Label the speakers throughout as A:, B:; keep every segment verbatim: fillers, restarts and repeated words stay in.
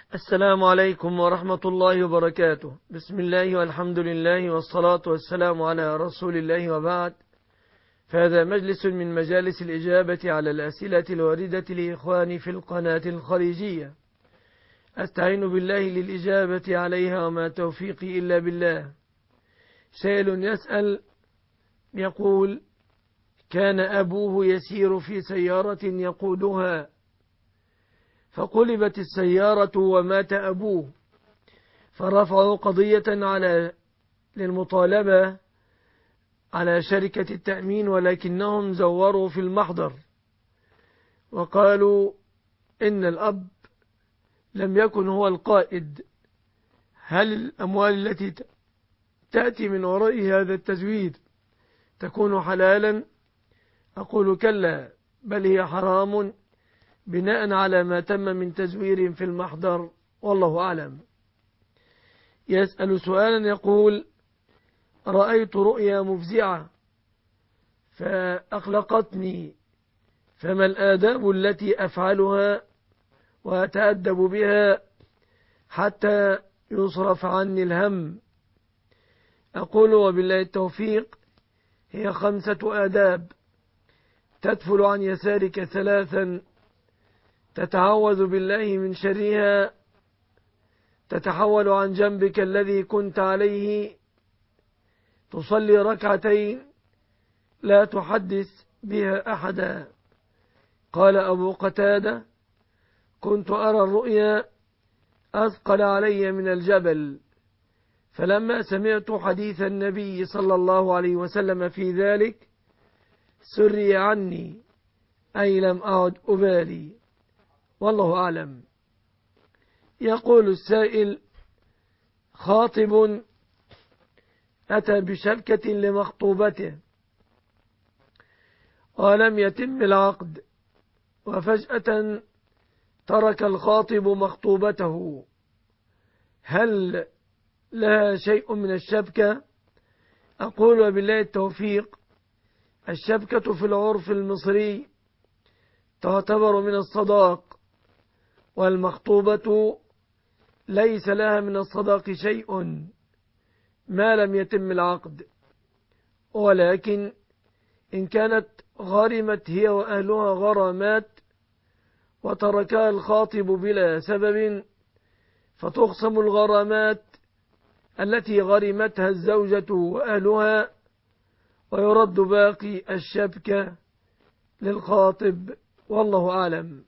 A: السلام عليكم ورحمة الله وبركاته. بسم الله والحمد لله والصلاة والسلام على رسول الله، وبعد، فهذا مجلس من مجالس الإجابة على الأسئلة الواردة لإخواني في القناة الخليجية. أستعين بالله للإجابة عليها وما توفيقي إلا بالله. سائل يسأل يقول: كان أبوه يسير في سيارة يقودها، فقلبت السيارة ومات أبوه، فرفعوا قضية على للمطالبة على شركة التأمين، ولكنهم زوروا في المحضر وقالوا إن الأب لم يكن هو القائد. هل الأموال التي تأتي من وراء هذا التزويد تكون حلالا؟ أقول كلا، بل هي حرام بناء على ما تم من تزوير في المحضر، والله أعلم. يسأل سؤالا يقول: رأيت رؤيا مفزعة فأقلقتني، فما الآداب التي أفعلها وأتأدب بها حتى يصرف عني الهم؟ أقول وبالله التوفيق: هي خمسة آداب: تدفل عن يسارك ثلاثا، تتعوذ بالله من شرها، تتحول عن جنبك الذي كنت عليه، تصلي ركعتين لا تحدث بها أحدا. قال أبو قتادة: كنت أرى الرؤيا أثقل علي من الجبل، فلما سمعت حديث النبي صلى الله عليه وسلم في ذلك سري عني، أي لم أعد أبالي، والله أعلم. يقول السائل: خاطب أتى بشبكة لمخطوبته ولم يتم العقد، وفجأة ترك الخاطب مخطوبته، هل لها شيء من الشبكة؟ أقول وبالله التوفيق: الشبكة في العرف المصري تعتبر من الصداق، والمخطوبة ليس لها من الصداق شيء ما لم يتم العقد، ولكن إن كانت غرمت هي وأهلها غرامات وتركها الخاطب بلا سبب، فتخصم الغرامات التي غرمتها الزوجة وأهلها، ويرد باقي الشبكة للخاطب، والله أعلم.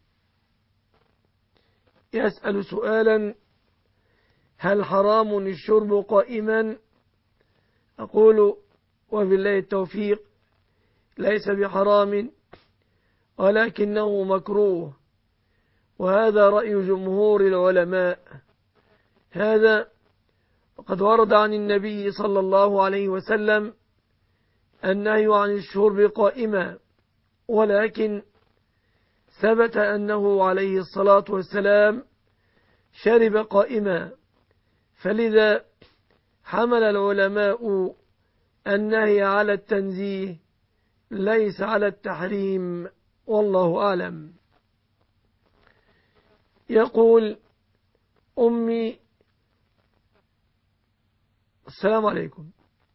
A: يسأل سؤالا: هل حرام الشرب قائما؟ أقول وبالله التوفيق: ليس بحرام، ولكنه مكروه، وهذا رأي جمهور العلماء. هذا وقد ورد عن النبي صلى الله عليه وسلم النهي عن الشرب قائما، ولكن ثبت أنه عليه الصلاة والسلام شرب قائما، فلذا حمل العلماء النهي على التنزيه ليس على التحريم، والله أعلم. يقول: أمي السلام عليكم.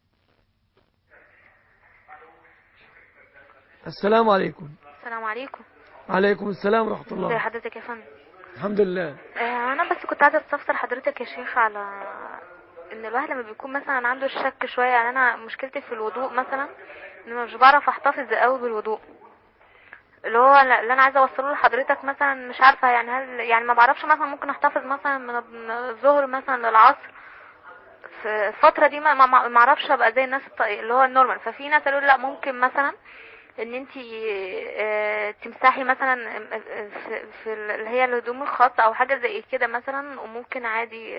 A: السلام عليكم.
B: السلام عليكم.
A: عليكم السلام ورحمة الله.
B: ازي حضرتك يا فندم؟
A: الحمد لله.
B: آه انا بس كنت عايزه استفسر حضرتك يا شيخ على ان الواحد لما بيكون مثلا عنده الشك شويه، يعني انا مشكلتي في الوضوء مثلا ان مش بعرف احتفظ قوي بالوضوء، اللي هو اللي انا عايزه اوصله لحضرتك مثلا مش عارفه يعني هل يعني ما بعرفش مثلا ممكن احتفظ مثلا من الظهر مثلا للعصر في الفتره دي، ما ما اعرفش ابقى زي الناس اللي هو النورمال. ففي ناس قالوا لا ممكن مثلا ان انتي تمسحي مثلا في اللي هي الهدوم الخاصة او حاجة زي كده مثلا، وممكن عادي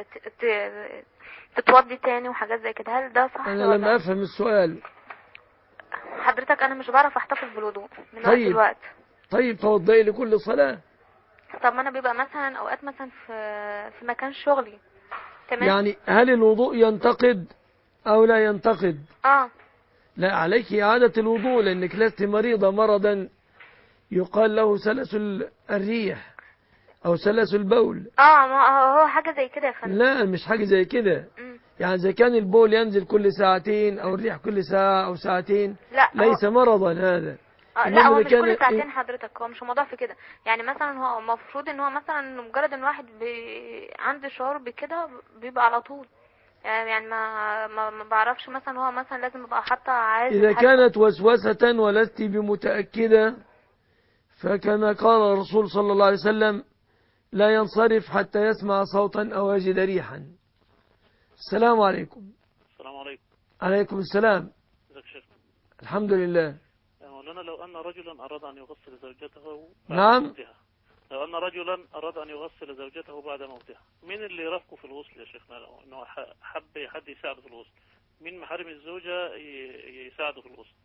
B: تتوضي تاني وحاجات زي كده. هل ده صح؟
A: انا لم افهم السؤال
B: حضرتك. انا مش بعرف احتفظ بالوضوء من
A: طيب.
B: وقت لوقت.
A: طيب توضئي لكل صلاة.
B: طب ما انا بيبقى مثلا اوقات مثلا في في مكان شغلي، تمام؟
A: يعني هل الوضوء ينتقد او لا ينتقد؟
B: اه
A: لا، عليك إعادة الوضوء، لأنك لست مريضة مرضا يقال له سلس الريح أو سلاسل البول.
B: اه ما هو حاجة زي كده يا فندم.
A: لا مش حاجة زي كده.
B: مم.
A: يعني إذا كان البول ينزل كل ساعتين أو الريح كل ساعة أو ساعتين
B: لا
A: ليس
B: هو
A: مرضا هذا.
B: آه لا،
A: إنما
B: هو
A: إذا
B: مش
A: كان
B: كل ساعتين حضرتك، هو مش الموضوع في كده. يعني مثلا هو المفروض ان هو مثلا مجرد ان واحد بي... عنده شعور بكده بيبقى على طول. يعني يعني ما ما, ما بعرفش مثلا هو مثلا لازم يبقى حتى عايز
A: إذا
B: حاجة.
A: كانت وسوسة ولست بمتأكدة فكما قال الرسول صلى الله عليه وسلم لا ينصرف حتى يسمع صوتا أو يجد ريحا. السلام عليكم.
C: السلام عليكم.
A: عليكم السلام.
C: ازيك يا شيخ؟
A: الحمد لله.
C: يا مولانا، لو أن رجلا أراد أن يغسل زوجته بعد
A: نعم.
C: موتها لو أن رجلا أراد أن يغسل زوجته بعد موتها، مين اللي يرافقه في الغسل يا شيخنا؟ لو أنه حب حد يساعده في الغسل، مين محارم الزوجة يساعده في الغسل؟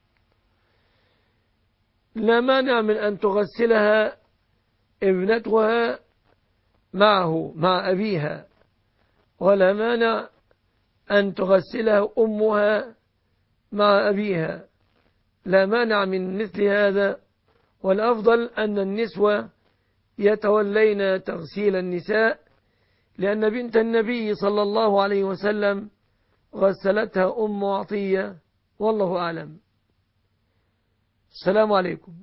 A: لا مانع من أن تغسلها ابنتها معه مع أبيها، ولا مانع أن تغسلها أمها مع أبيها، لا مانع من مثل هذا. والأفضل أن النسوة يتولين تغسيل النساء، لأن بنت النبي صلى الله عليه وسلم غسلتها أم عطية، والله أعلم. السلام عليكم.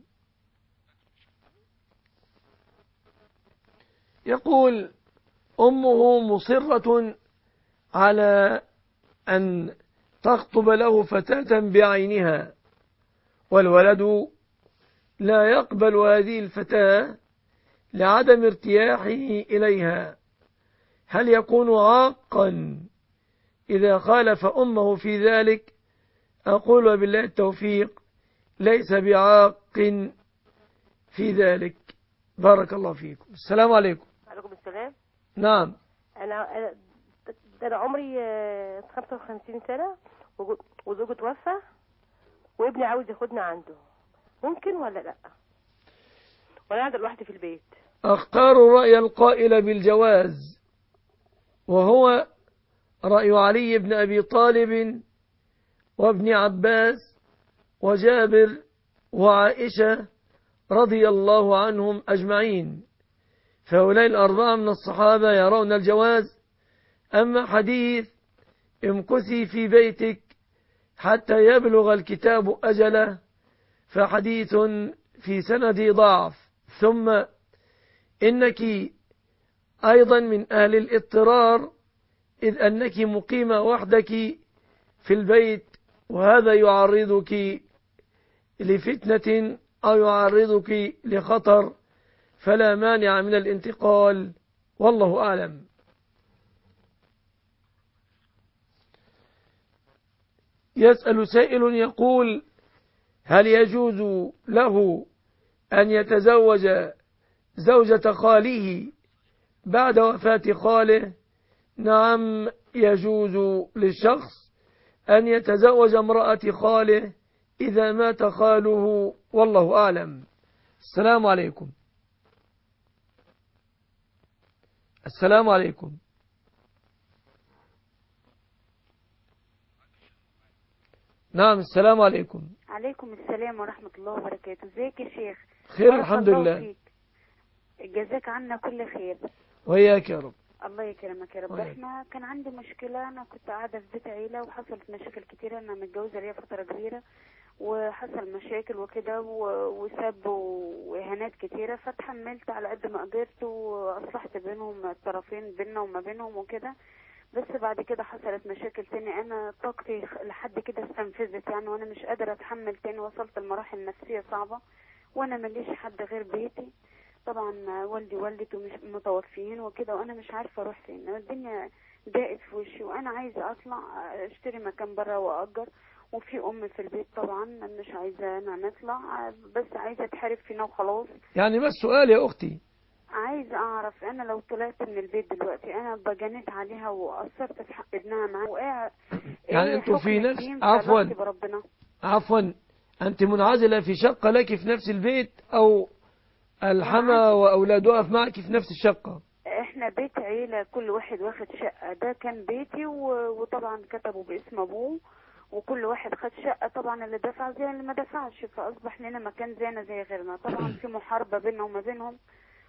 A: يقول أمه مصرة على أن تخطب له فتاة بعينها، والولد لا يقبل هذه الفتاة لعدم ارتياحه إليها، هل يكون عاقا إذا خالف أمه في ذلك؟ أقول وبالله التوفيق ليس بعاق في ذلك. بارك الله فيكم. السلام عليكم.
D: عليكم السلام.
A: نعم.
D: أنا أنا أنا عمري خمسة وخمسين سنة وزوجي توفى وابني عاوز ياخدنا عنده، ممكن ولا لا؟ وأنا قاعدة لوحدي في البيت.
A: أختار رأي القائل بالجواز، وهو رأي علي بن أبي طالب وابن عباس وجابر وعائشة رضي الله عنهم أجمعين، فهؤلاء الأربعة من الصحابة يرون الجواز. أما حديث امكثي في بيتك حتى يبلغ الكتاب أجله فحديث في سند ضعف، ثم إنك أيضا من أهل الاضطرار، إذ أنك مقيمة وحدك في البيت، وهذا يعرضك لفتنة أو يعرضك لخطر، فلا مانع من الانتقال، والله أعلم. يسأل سائل يقول هل يجوز له أن يتزوج زوجة خاله بعد وفاة خاله؟ نعم، يجوز للشخص أن يتزوج امرأة خاله إذا مات خاله، والله أعلم. السلام عليكم. السلام عليكم. نعم السلام عليكم.
E: عليكم السلام ورحمة الله وبركاته. ازيك يا شيخ؟
A: خير الحمد لله.
E: فيك. جزاك عنا كل خير.
A: وإياك يا رب.
E: الله يكرمك يا رب.
A: وياك.
E: احنا كان عندي مشكلة، انا كنت قاعدة في بيت عيلة وحصلت مشاكل كتيرة، انا متجوزة ليا فترة كبيرة وحصل مشاكل وكده وسب واهانات كتيرة، فتحملت على قد ما قدرت واصلحت بينهم الطرفين بيننا وما بينهم وكده. بس بعد كده حصلت مشاكل تاني، انا طاقتي لحد كده استنفذت يعني، وانا مش قادرة اتحمل تاني، وصلت لمراحل نفسية صعبة وانا ماليش حد غير بيتي. طبعا والدي ووالدتي مش متوفيين وكده، وانا مش عارفة اروح فين، الدنيا ضاقت في وشي وانا عايزة اطلع اشتري مكان بره واجر، وفي ام في البيت طبعا مش عايزة انا نطلع، بس عايزة اتحرف فينا وخلاص.
A: يعني ما السؤال يا أختي؟
E: عايز اعرف انا لو طلعت من البيت دلوقتي انا بجنيت عليها وقصرت في حق ابنها معاها، وايه
A: يعني انتوا في نفس
E: عفوا
A: عفوا
E: بربنا
A: عفوا انت منعزلة في شقة لك في نفس البيت، او الحما واولادها معك في نفس الشقة؟
E: احنا بيت عيلة، كل واحد واخد شقة، ده كان بيتي وطبعا كتبوا باسم ابوه وكل واحد خد شقة، طبعا اللي دفع زي اللي ما دفعش، فاصبح لنا مكان زينا زي غيرنا. طبعا في محاربة بيننا وما بينهم،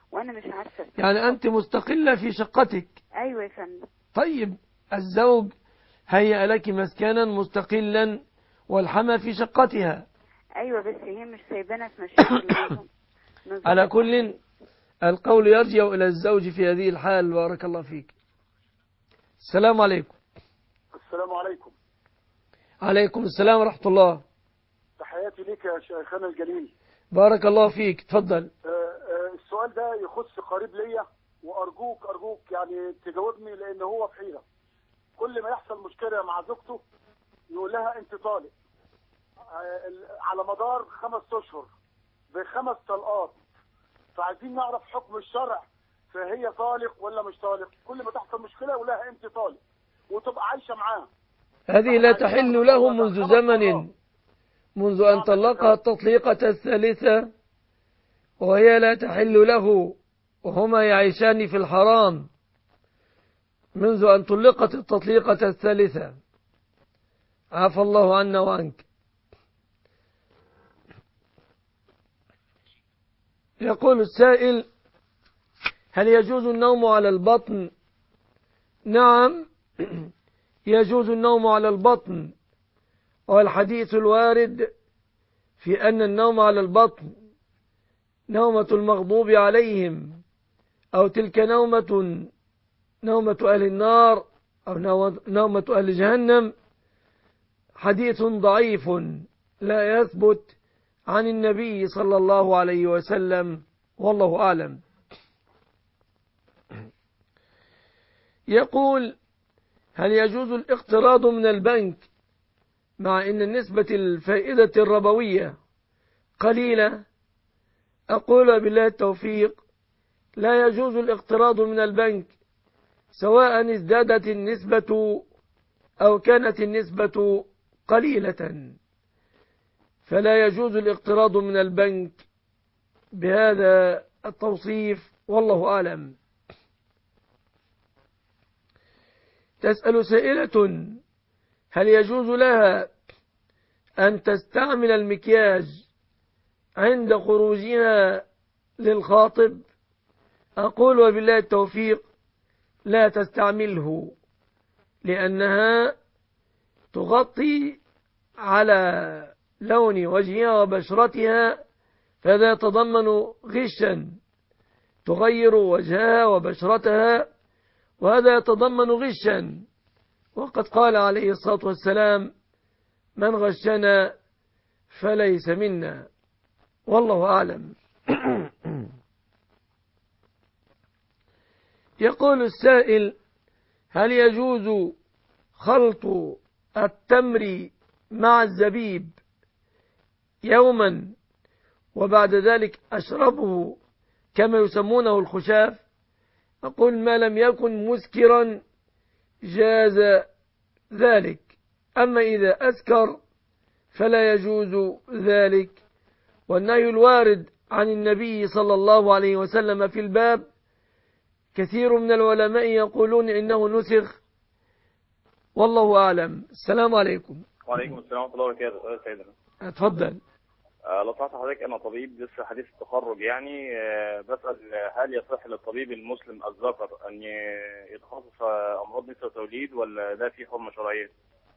E: وانا مش عارفه.
A: يعني أنت مستقلة في شقتك.
E: ايوه يا فندم.
A: طيب الزوج هيأ لك مسكنا مستقلا والحما في شقتها.
E: ايوه بس هي مش سايبانا في مشاكل.
A: على كل القول يرجع إلى الزوج في هذه الحال. بارك الله فيك. السلام عليكم.
F: السلام عليكم.
A: عليكم السلام ورحمة الله.
F: تحياتي لك يا شيخنا الجليل.
A: بارك الله فيك. تفضل.
F: السؤال ده يخص قريب ليا، وأرجوك أرجوك يعني تجاوبني، لأن هو في حيرة. كل ما يحصل مشكلة مع زوجته يقول لها أنت طالق، على مدار خمس أشهر بخمس طلقات. فعايزين نعرف حكم الشرع، فهي طالق ولا مش طالق؟ كل ما تحصل مشكلة يقول لها أنت طالق وتبقى عايشة معاه.
A: هذه لا تحل له منذ زمن، منذ أن طلقها التطليقة الثالثة، وهي لا تحل له، وهما يعيشان في الحرام منذ أن طلقت التطليقة الثالثة. عفى الله عنا وعنك. يقول السائل: هل يجوز النوم على البطن؟ نعم، يجوز النوم على البطن، والحديث الوارد في أن النوم على البطن نومة المغضوب عليهم، أو تلك نومة نومة أهل النار، أو نومة أهل جهنم، حديث ضعيف لا يثبت عن النبي صلى الله عليه وسلم، والله أعلم. يقول: هل يجوز الاقتراض من البنك مع أن نسبة الفائدة الربوية قليلة؟ أقول بالله التوفيق: لا يجوز الاقتراض من البنك، سواء ازدادت النسبة أو كانت النسبة قليلة، فلا يجوز الاقتراض من البنك بهذا التوصيف، والله أعلم. تسأل سائلة: هل يجوز لها أن تستعمل المكياج عند خروجها للخاطب؟ أقول وبالله التوفيق: لا تستعمله، لأنها تغطي على لون وجهها وبشرتها، فهذا يتضمن غشا، تغير وجهها وبشرتها، وهذا يتضمن غشا. وقد قال عليه الصلاة والسلام: من غشنا فليس منا، والله أعلم. يقول السائل: هل يجوز خلط التمر مع الزبيب يوما وبعد ذلك أشربه كما يسمونه الخشاف؟ أقول: ما لم يكن مسكرا جاز ذلك، أما إذا أسكر فلا يجوز ذلك. والنهي الوارد عن النبي صلى الله عليه وسلم في الباب كثير من العلماء يقولون إنه نسخ، والله أعلم. السلام عليكم.
G: وعليكم السلام ورحمة الله وبركاته. سيدنا
A: اتفضل.
G: أه لو سمحت حضرتك، أنا طبيب لسه حديث التخرج، يعني أه بسأل هل يصح للطبيب المسلم الذكر أن يتخصص في أمراض نساء وتوليد، ولا ده فيه حرمة شرعية؟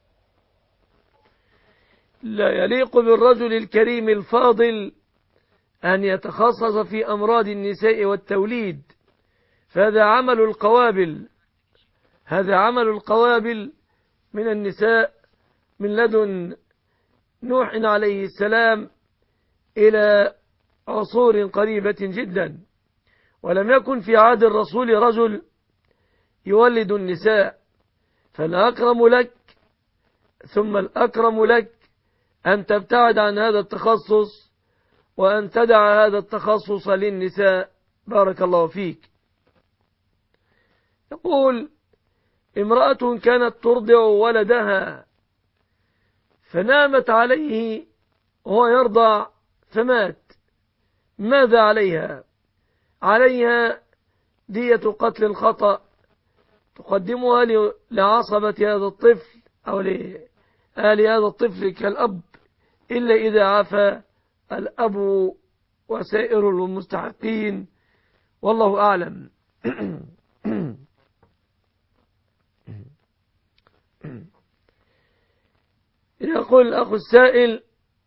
A: لا يليق بالرجل الكريم الفاضل أن يتخصص في أمراض النساء والتوليد، فهذا عمل القوابل، هذا عمل القوابل من النساء من لدن نوح عليه السلام إلى عصور قريبة جدا، ولم يكن في عهد الرسول رجل يولد النساء. فالأكرم لك ثم الأكرم لك أن تبتعد عن هذا التخصص، وأن تدع هذا التخصص للنساء. بارك الله فيك. يقول: امرأة كانت ترضع ولدها فنامت عليه وهو يرضع فمات، ماذا عليها؟ عليها دية قتل الخطأ تقدمها لعصبة هذا الطفل أو لآل هذا الطفل كالأب، إلا إذا عفى الأب وسائر المستحقين، والله أعلم. يقول الأخ السائل: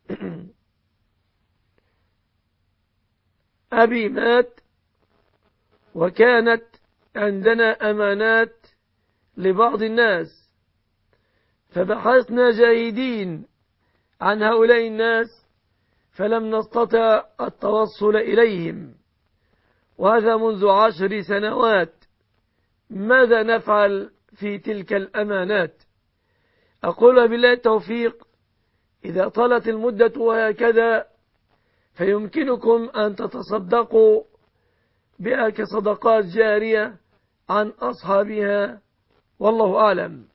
A: أبي مات وكانت عندنا أمانات لبعض الناس، فبحثنا جيدين عن هؤلاء الناس فلم نستطع التوصل إليهم، وهذا منذ عشر سنوات. ماذا نفعل في تلك الأمانات؟ أقول بالله التوفيق، إذا طالت المدة وهكذا فيمكنكم أن تتصدقوا بها كصدقات جارية عن أصحابها، والله أعلم.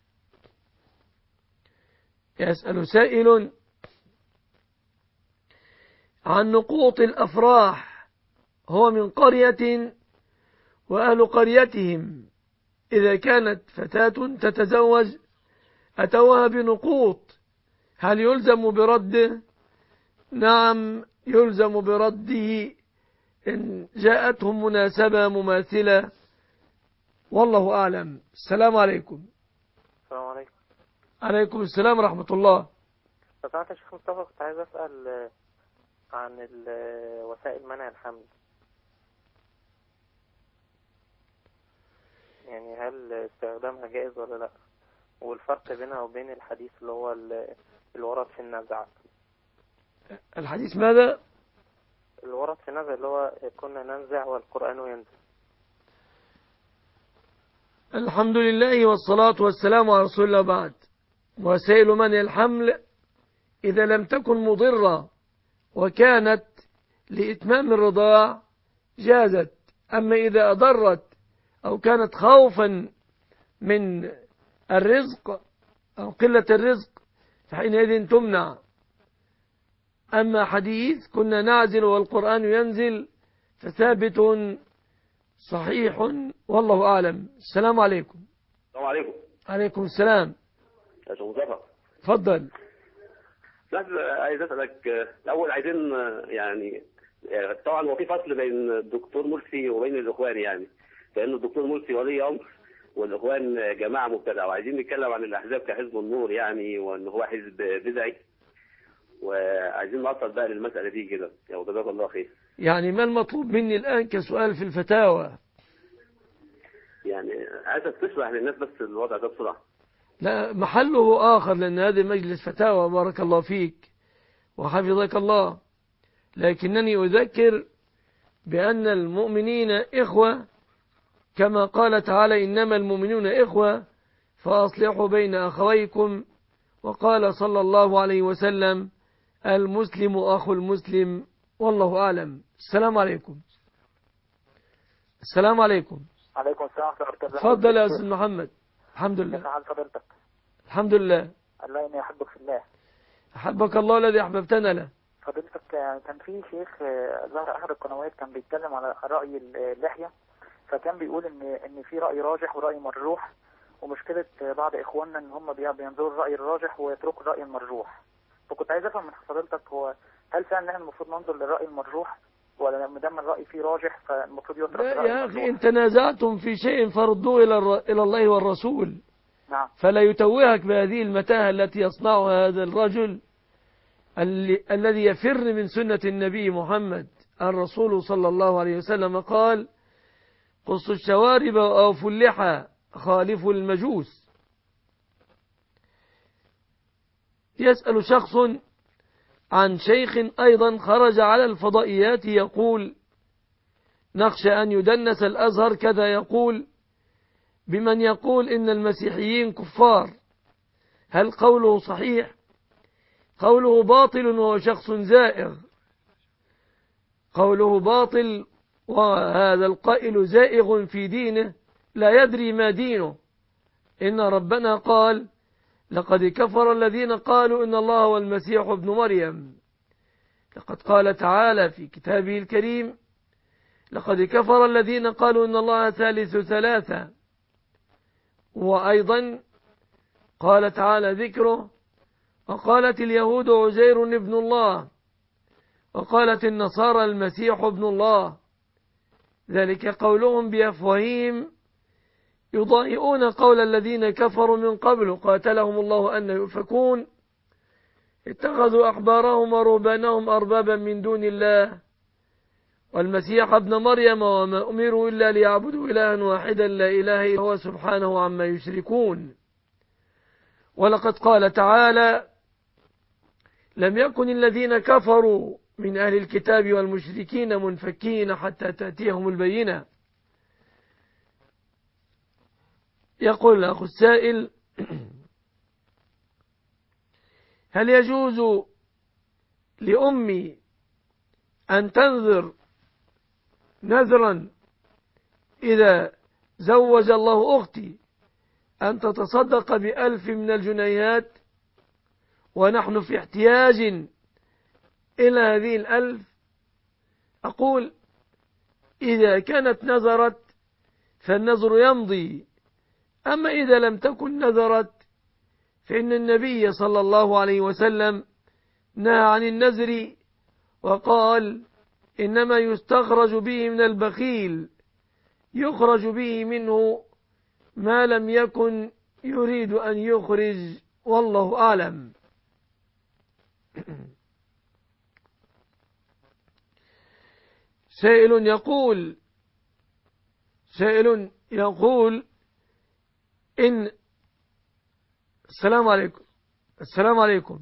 A: يسأل سائل عن نقوط الأفراح، هو من قرية وأهل قريتهم إذا كانت فتاة تتزوج أتوها بنقوط، هل يلزم برده؟ نعم، يلزم برده إن جاءتهم مناسبة مماثلة، والله أعلم. السلام عليكم.
H: السلام عليكم.
A: عليكم السلام ورحمة الله.
H: سمعت يا شيخ مصطفى، كنت عايز أسأل عن وسائل منع الحمل، يعني هل استخدامها جائز ولا لا، والفرق بينها وبين الحديث اللي هو اللي ورد في النزع.
A: الحديث ماذا؟
H: اللي ورد في النزع اللي هو كنا ننزع والقرآن ينزع.
A: الحمد لله والصلاة والسلام على رسول الله. بعد، وسائل منع الحمل إذا لم تكن مضرة وكانت لإتمام الرضاع جازت، أما إذا أضرت أو كانت خوفا من الرزق أو قلة الرزق فحينئذ تمنع. أما حديث كنا نعزل والقرآن ينزل فثابت صحيح، والله أعلم. السلام عليكم.
I: السلام عليكم.
A: عليكم السلام.
I: يا شيخ مصطفى.
A: تفضل.
I: لا، عايز أسألك الأول، عايزين يعني طبعا هو في فصل بين الدكتور مرسي وبين الإخوان، يعني لأن الدكتور مرسي ولي أمر والإخوان جماعة مبتدعة، وعايزين نتكلم عن الأحزاب كحزب النور يعني، وأن هو حزب بدعي، وعايزين نوصل بقى للمسألة دي كده. يا جزاك الله خير.
A: يعني ما المطلوب مني الآن كسؤال في الفتاوى؟
I: يعني عايزك تشرح للناس بس الوضع ده بسرعة.
A: لا، محله آخر، لأن هذا مجلس فتاوى. بارك الله فيك وحفظك الله. لكنني أذكر بأن المؤمنين إخوة، كما قال تعالى: إنما المؤمنون إخوة فأصلحوا بين أخويكم. وقال صلى الله عليه وسلم: المسلم أخو المسلم، والله أعلم. السلام عليكم. السلام عليكم.
J: عليكم السلام ورحمة الله.
A: تفضل يا أستاذ محمد. الحمد لله.
J: كيف حال فضيلتك؟
A: الحمد لله.
J: الله إني أحبك في الله.
A: أحبك الله الذي أحببتنا له.
J: فضيلتك كان في شيخ ظهر أحد القنوات كان بيتكلم على رأي اللحية، فكان بيقول إن إن في رأي راجح ورأي مرجوح، ومشكلة بعض إخواننا إن هم بينظروا الرأي الراجح ويتركوا الرأي المرجوح. فكنت عايز أفهم من فضيلتك، هو هل فعلا احنا المفروض ننظر للرأي المرجوح، ولا ما دام الرأي فيه راجح فالمفروض يترك الرأي المرجوح؟
A: يا أخي، إن تنازعتم في شيء فردوه إلى إلى الله والرسول.
J: نعم.
A: فلا يتوهك بهذه المتاهة التي يصنعها هذا الرجل الذي يفر من سنة النبي محمد. الرسول صلى الله عليه وسلم قال: قصوا الشوارب وأوفوا اللحى خالفوا المجوس. يسأل شخص عن شيخ أيضا خرج على الفضائيات يقول: نخشى أن يدنس الأزهر كذا، يقول بمن يقول إن المسيحيين كفار، هل قوله صحيح؟ قوله باطل وهو شخص زائغ، قوله باطل وهذا القائل زائغ في دينه لا يدري ما دينه. إن ربنا قال: لقد كفر الذين قالوا إن الله هو المسيح ابن مريم. لقد قال تعالى في كتابه الكريم: لقد كفر الذين قالوا إن الله ثالث ثلاثة. وأيضا قال تعالى ذكره: وقالت اليهود عزير ابن الله، وقالت النصارى المسيح ابن الله، ذلك قولهم بأفواههم يضاهئون قول الذين كفروا من قبل قاتلهم الله أن يؤفكون اتخذوا أحبارهم ورهبانهم أربابا من دون الله والمسيح ابن مريم وما أمروا إلا ليعبدوا إلها واحدا لا إله إلا هو سبحانه عما يشركون. ولقد قال تعالى لم يكن الذين كفروا من أهل الكتاب والمشركين منفكين حتى تأتيهم البينة. يقول الأخ السائل هل يجوز لأمي أن تنذر نذرا إذا زوج الله أختي أن تتصدق بألف من الجنيهات ونحن في احتياج إلى هذه الألف؟ أقول إذا كانت نذرت فالنذر يمضي، أما إذا لم تكن نذرت فإن النبي صلى الله عليه وسلم نهى عن النذر وقال إنما يستخرج به من البخيل يخرج به منه ما لم يكن يريد أن يخرج، والله أعلم. سائل يقول سائل يقول إن السلام عليكم السلام عليكم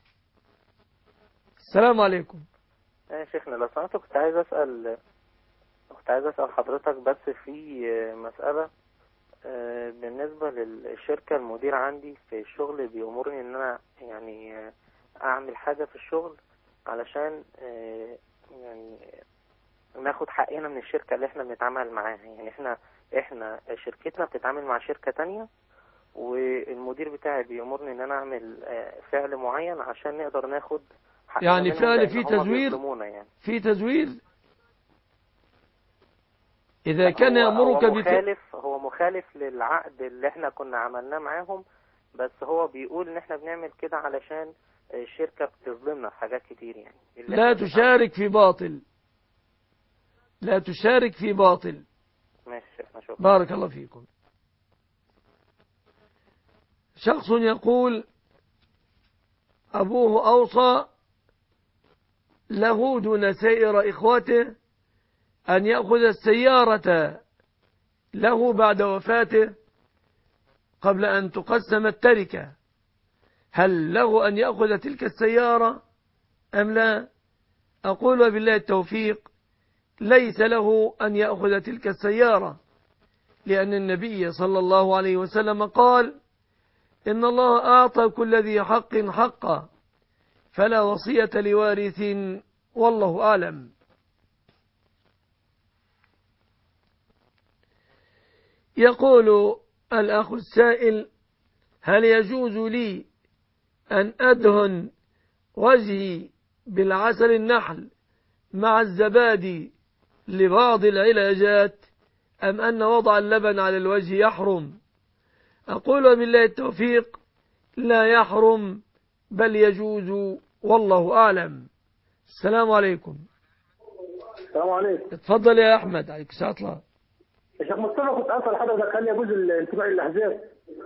A: السلام عليكم
H: يا شيخنا لو سمحت كنت عايز أسأل كنت عايز أسأل حضرتك بس في مسألة بالنسبة للشركة. المدير عندي في الشغل بيأمرني إن أنا يعني أعمل حاجة في الشغل علشان يعني ناخد حقنا من الشركة اللي احنا بنتعامل معاها. يعني احنا احنا شركتنا بتتعامل مع شركة تانية، والمدير بتاعي بيأمرني ان انا اعمل فعل معين عشان نقدر ناخد حقنا
A: يعني فعل فيه تزوير
H: يعني.
A: في تزوير إذا كان
H: هو
A: يأمرك
H: هو مخالف هو مخالف للعقد اللي احنا كنا عملناه معاهم، بس هو بيقول ان احنا بنعمل كده علشان الشركة بتظلمنا في حاجات كتير. يعني
A: لا تشارك في باطل لا تشارك في باطل.
H: ماشي شكرا.
A: بارك الله فيكم. شخص يقول أبوه أوصى له دون سائر إخوته أن يأخذ السيارة له بعد وفاته قبل أن تقسم التركة، هل له أن يأخذ تلك السيارة أم لا؟ أقول وبالله التوفيق ليس له أن يأخذ تلك السيارة، لأن النبي صلى الله عليه وسلم قال إن الله أعطى كل ذي حق حقه فلا وصية لوارث، والله أعلم. يقول الأخ السائل هل يجوز لي أن أدهن وجهي بالعسل النحل مع الزبادي لبعض العلاجات أم أن وضع اللبن على الوجه يحرم؟ أقول بالله التوفيق لا يحرم بل يجوز، والله أعلم. السلام عليكم.
K: السلام عليكم.
A: اتفضل يا أحمد. عليك السلام الله.
K: يا شيخ مصطفى كنت أسأل حضرتك هل يجوز الانتماء للأحزاب؟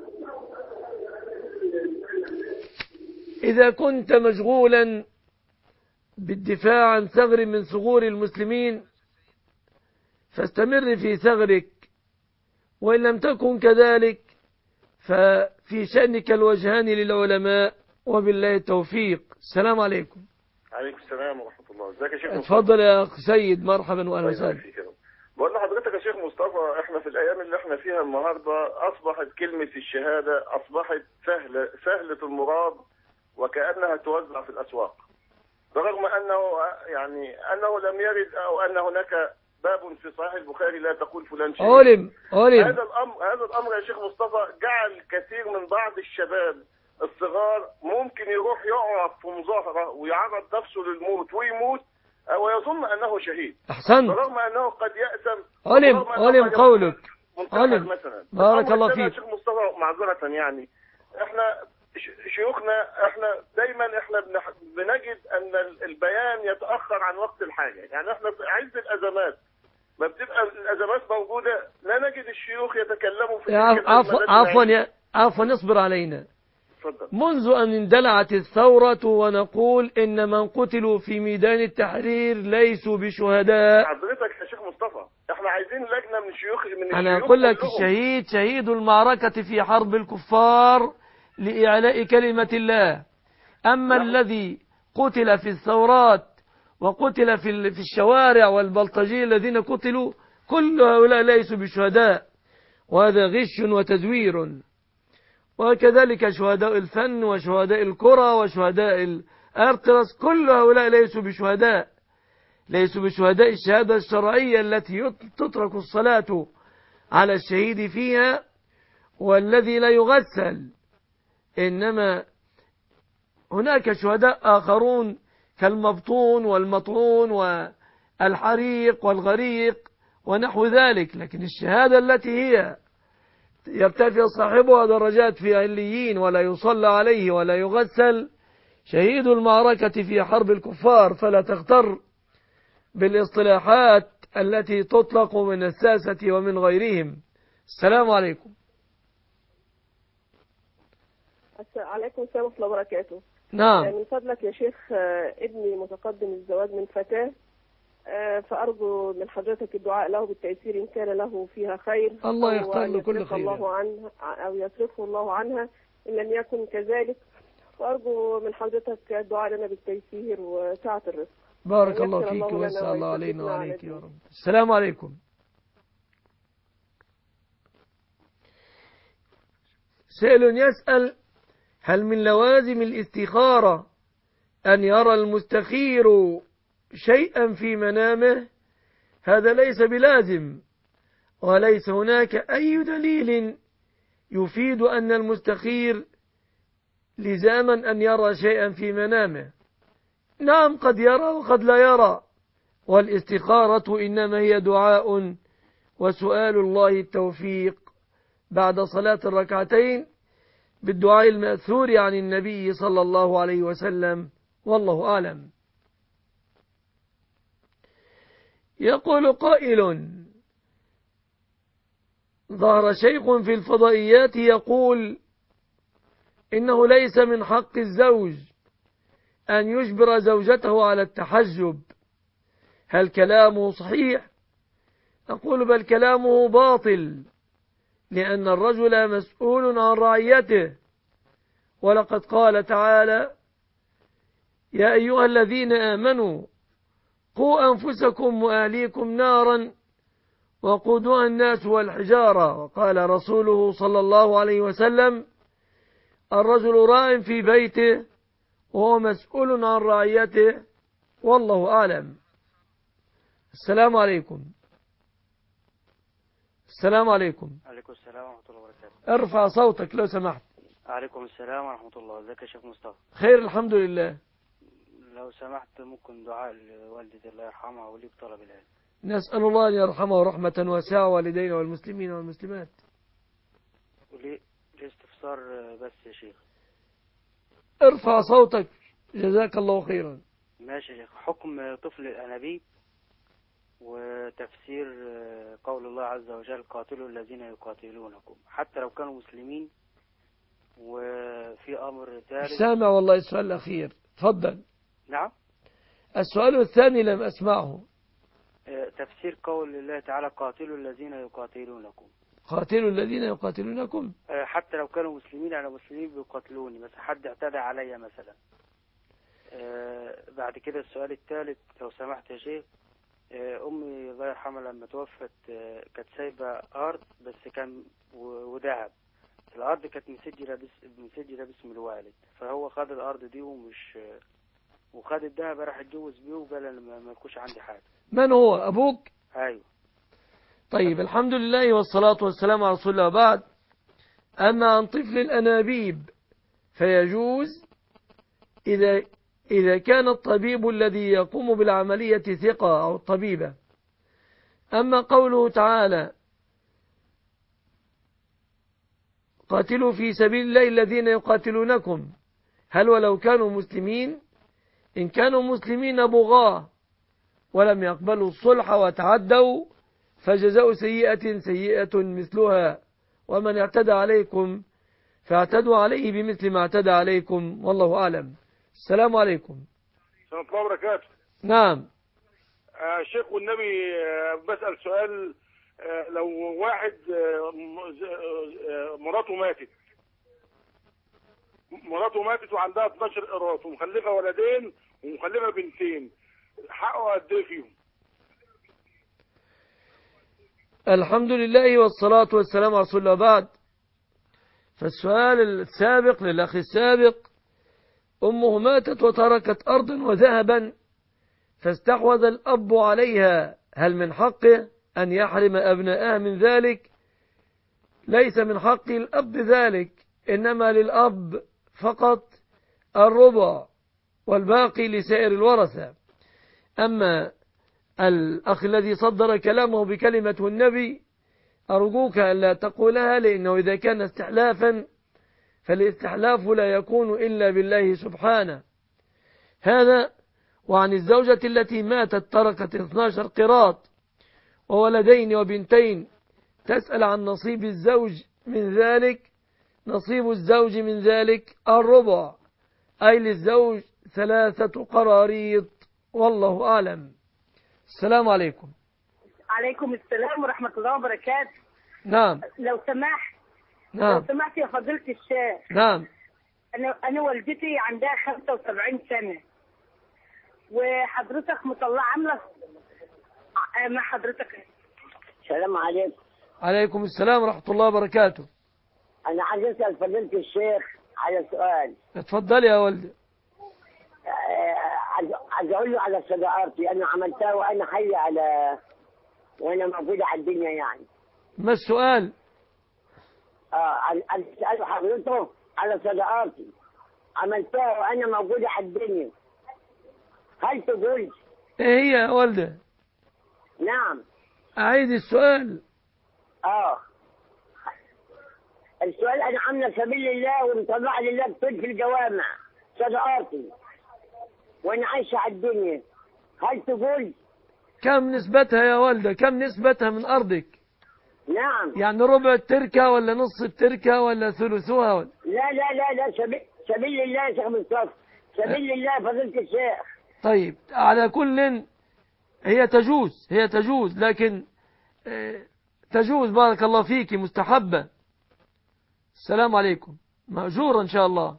A: إذا كنت مشغولا بالدفاع عن ثغر من ثغور المسلمين فاستمر في ثغرك، وإن لم تكن كذلك ففي شأنك الوجهان للعلماء، وبالله التوفيق. السلام عليكم.
L: عليكم السلام ورحمة الله. ازيك يا شيخ مصطفى؟
A: اتفضل يا أخ سيد. مرحبا وأهلا وسهلا.
L: بقول لحضرتك يا شيخ مصطفى احنا في الأيام اللي احنا فيها النهاردة أصبحت كلمة الشهادة أصبحت سهلة سهلة المراد وكأنها توزع في الأسواق، برغم أنه يعني أنه لم يرد أو أن هناك باب في صحيح البخاري لا تقول فلان شيء.
A: أولم أولم
L: هذا الأمر هذا الأمر يا شيخ مصطفى جعل كثير من بعض الشباب الصغار ممكن يروح يقف في مظاهرة ويعرض نفسه للموت ويموت ويظن أنه شهيد.
A: أحسنت.
L: برغم أنه قد يأثم.
A: أولم أولم قولك.
L: أولم مثلا.
A: بارك الله فيك.
L: يا شيخ مصطفى معذرة يعني احنا شيوخنا احنا دايما احنا بنجد ان البيان يتأخر عن وقت الحاجة، يعني احنا في عز الأزمات ما بتبقى الأزمات موجودة لا نجد الشيوخ يتكلموا في
A: عفوا عفوا يا عفوا اصبر علينا.
L: اتفضل.
A: منذ أن اندلعت الثورة ونقول إن من قتلوا في ميدان التحرير ليسوا بشهداء.
L: حضرتك يا شيخ مصطفى احنا عايزين لجنة من الشيوخ من الشيوخ
A: أنا أقول لك
L: كلهم.
A: الشهيد شهيد المعركة في حرب الكفار لإعلاء كلمة الله. أما
L: نعم.
A: الذي قتل في الثورات وقتل في في الشوارع والبلطجية الذين قتلوا كل هؤلاء ليسوا بشهداء، وهذا غش وتزوير. وكذلك شهداء الفن وشهداء الكرة وشهداء الأرترس كل هؤلاء ليسوا بشهداء، ليسوا بشهداء الشهادة الشرعية التي تترك الصلاة على الشهيد فيها والذي لا يغسل. إنما هناك شهداء آخرون كالمبطون والمطعون والحريق والغريق ونحو ذلك، لكن الشهادة التي هي يرتفع صاحبها درجات في عليين ولا يصلى عليه ولا يغسل شهيد المعركة في حرب الكفار. فلا تغتر بالاصطلاحات التي تطلق من الساسة ومن غيرهم. السلام عليكم.
M: عليكم السلام ورحمة الله وبركاته.
A: نعم.
M: من فضلك يا شيخ ابني متقدم الزواج من فتاة، فأرجو من حضرتك الدعاء له بالتيسير إن كان له فيها خير.
A: الله يختار له كل خير.
M: الله عنها أو يصرفه الله عنها إن لم يكن كذلك، وأرجو من حضرتك الدعاء لنا بالتيسير وسعة الرزق.
A: بارك الله فيك ويسع الله علينا وعليك يا رب. السلام عليكم. سائل يسأل: هل من لوازم الاستخارة أن يرى المستخير شيئا في منامه؟ هذا ليس بلازم، وليس هناك أي دليل يفيد أن المستخير لزاما أن يرى شيئا في منامه. نعم قد يرى وقد لا يرى، والاستخارة إنما هي دعاء وسؤال الله التوفيق بعد صلاة الركعتين بالدعاء المأثور عن النبي صلى الله عليه وسلم، والله أعلم. يقول قائل: ظهر شيخ في الفضائيات يقول إنه ليس من حق الزوج أن يجبر زوجته على التحجب، هل كلامه صحيح؟ أقول بل كلامه باطل، لأن الرجل مسؤول عن رعيته، ولقد قال تعالى: يا أيها الذين آمنوا قوا أنفسكم وأهليكم نارا وقودها الناس والحجارة. وقال رسوله صلى الله عليه وسلم: الرجل راع في بيته وهو مسؤول عن رعيته، والله أعلم. السلام عليكم. السلام عليكم.
N: عليكم السلام ورحمة الله وبركاته.
A: ارفع صوتك لو سمحت.
N: عليكم السلام ورحمة الله. ازيك يا شيخ مصطفى؟
A: خير الحمد لله.
N: لو سمحت ممكن دعاء لوالدتي الله يرحمها ولي بطلب العلم.
A: نسأل الله أن يرحمه رحمة واسعة والدينا والمسلمين والمسلمات.
N: ولي استفسار بس يا شيخ.
A: ارفع صوتك جزاك الله خيرا.
N: ماشي يا شيخ. حكم طفل الأنابيب وتفسير قول الله عز وجل: قاتلوا الذين يقاتلونكم، حتى لو كانوا مسلمين. وفي أمر ثالث.
A: سامع والله السؤال الأخير، تفضل.
N: نعم.
A: السؤال الثاني لم أسمعه.
N: تفسير قول الله تعالى: قاتلوا الذين يقاتلونكم.
A: قاتلوا الذين يقاتلونكم
N: حتى لو كانوا مسلمين، أنا مسلمين بيقاتلوني، مثلا حد اعتدى عليا مثلا. بعد كده السؤال الثالث لو سمحت يا شيخ: أمي الله يرحمها لما توفت كانت سايبة أرض بس كان وذهب، الأرض كانت مسجلة بس مسجلة باسم الوالد، فهو خد الأرض دي ومش وخد الذهب راح يتجوز بيه وقال أنا ما لكوش عندي حاجة.
A: من هو أبوك؟
N: أيوه.
A: طيب الحمد لله والصلاة والسلام على رسول الله. بعد أما عن طفل الأنابيب فيجوز إذا إذا كان الطبيب الذي يقوم بالعملية ثقة أو الطبيبة. أما قوله تعالى: قاتلوا في سبيل الله الذين يقاتلونكم، هل ولو كانوا مسلمين؟ إن كانوا مسلمين بغاة ولم يقبلوا الصلح وتعدوا فجزاء سيئة سيئة مثلها، ومن اعتدى عليكم فاعتدوا عليه بمثل ما اعتدى عليكم، والله أعلم. السلام عليكم.
O: السلام الله وبركاته.
A: نعم.
O: آه شيخ والنبي، آه بسأل سؤال. آه لو واحد آه آه مراته ماتت مراته ماتت وعندها اتناشر قراط ومخلفة ولدين ومخلفة بنتين، حقه قد ايه فيهم؟
A: الحمد لله والصلاة والسلام على رسول الله. بعد، فالسؤال السابق للأخ السابق، أمه ماتت وتركت أرضا وذهبا فاستحوذ الأب عليها، هل من حقه أن يحرم أبناءه من ذلك؟ ليس من حق الأب ذلك، إنما للأب فقط الربع والباقي لسائر الورثة. أما الأخ الذي صدر كلامه بكلمة النبي، أرجوك ألا تقولها، لأنه إذا كان استحلافا فالاستحلاف لا يكون إلا بالله سبحانه. هذا. وعن الزوجة التي ماتت تركت اثني عشر قراط وولدين وبنتين، تسأل عن نصيب الزوج من ذلك. نصيب الزوج من ذلك الربع، أي للزوج ثلاثة قراريط، والله أعلم. السلام عليكم.
P: عليكم السلام ورحمة الله وبركاته.
A: نعم.
P: لو سمحت
A: نعم.
P: لو سمحت يا فضيلة الشيخ.
A: نعم.
P: أنا أنا والدتي عندها خمسة وسبعين سنة، وحضرتك مطلعة عاملة مع حضرتك.
Q: السلام عليكم.
A: عليكم السلام ورحمة الله وبركاته.
Q: أنا عايز أسأل فضيلة الشيخ على سؤال.
A: اتفضل يا ولد.
Q: عايز أقول له على صدقاتي أنا عملتها وأنا حي على وأنا موجودة على الدنيا يعني.
A: ما السؤال؟
Q: آه عايز أسأله حضرته على صدقاتي عملتها وأنا موجودة على الدنيا، هل تجوز؟
A: إيه هي يا ولد؟
Q: نعم.
A: أعيد السؤال.
Q: آه السؤال، أنا عاملة سبيل الله ومطلعة لله كتير في الجوامع صدقاتي وأنا عايشة على الدنيا، هل تقول؟
A: كم نسبتها يا والدة؟ كم نسبتها من أرضك؟
Q: نعم.
A: يعني ربع التركة ولا نص التركة ولا ثلثها ولا؟
Q: لا لا لا لا سبيل, سبيل الله يا شيخ مصطفى، سبيل الله فضيلة الشيخ.
A: طيب، على كل هي تجوز هي تجوز لكن تجوز، بارك الله فيك، مستحبة. السلام عليكم. مأجورة إن شاء الله.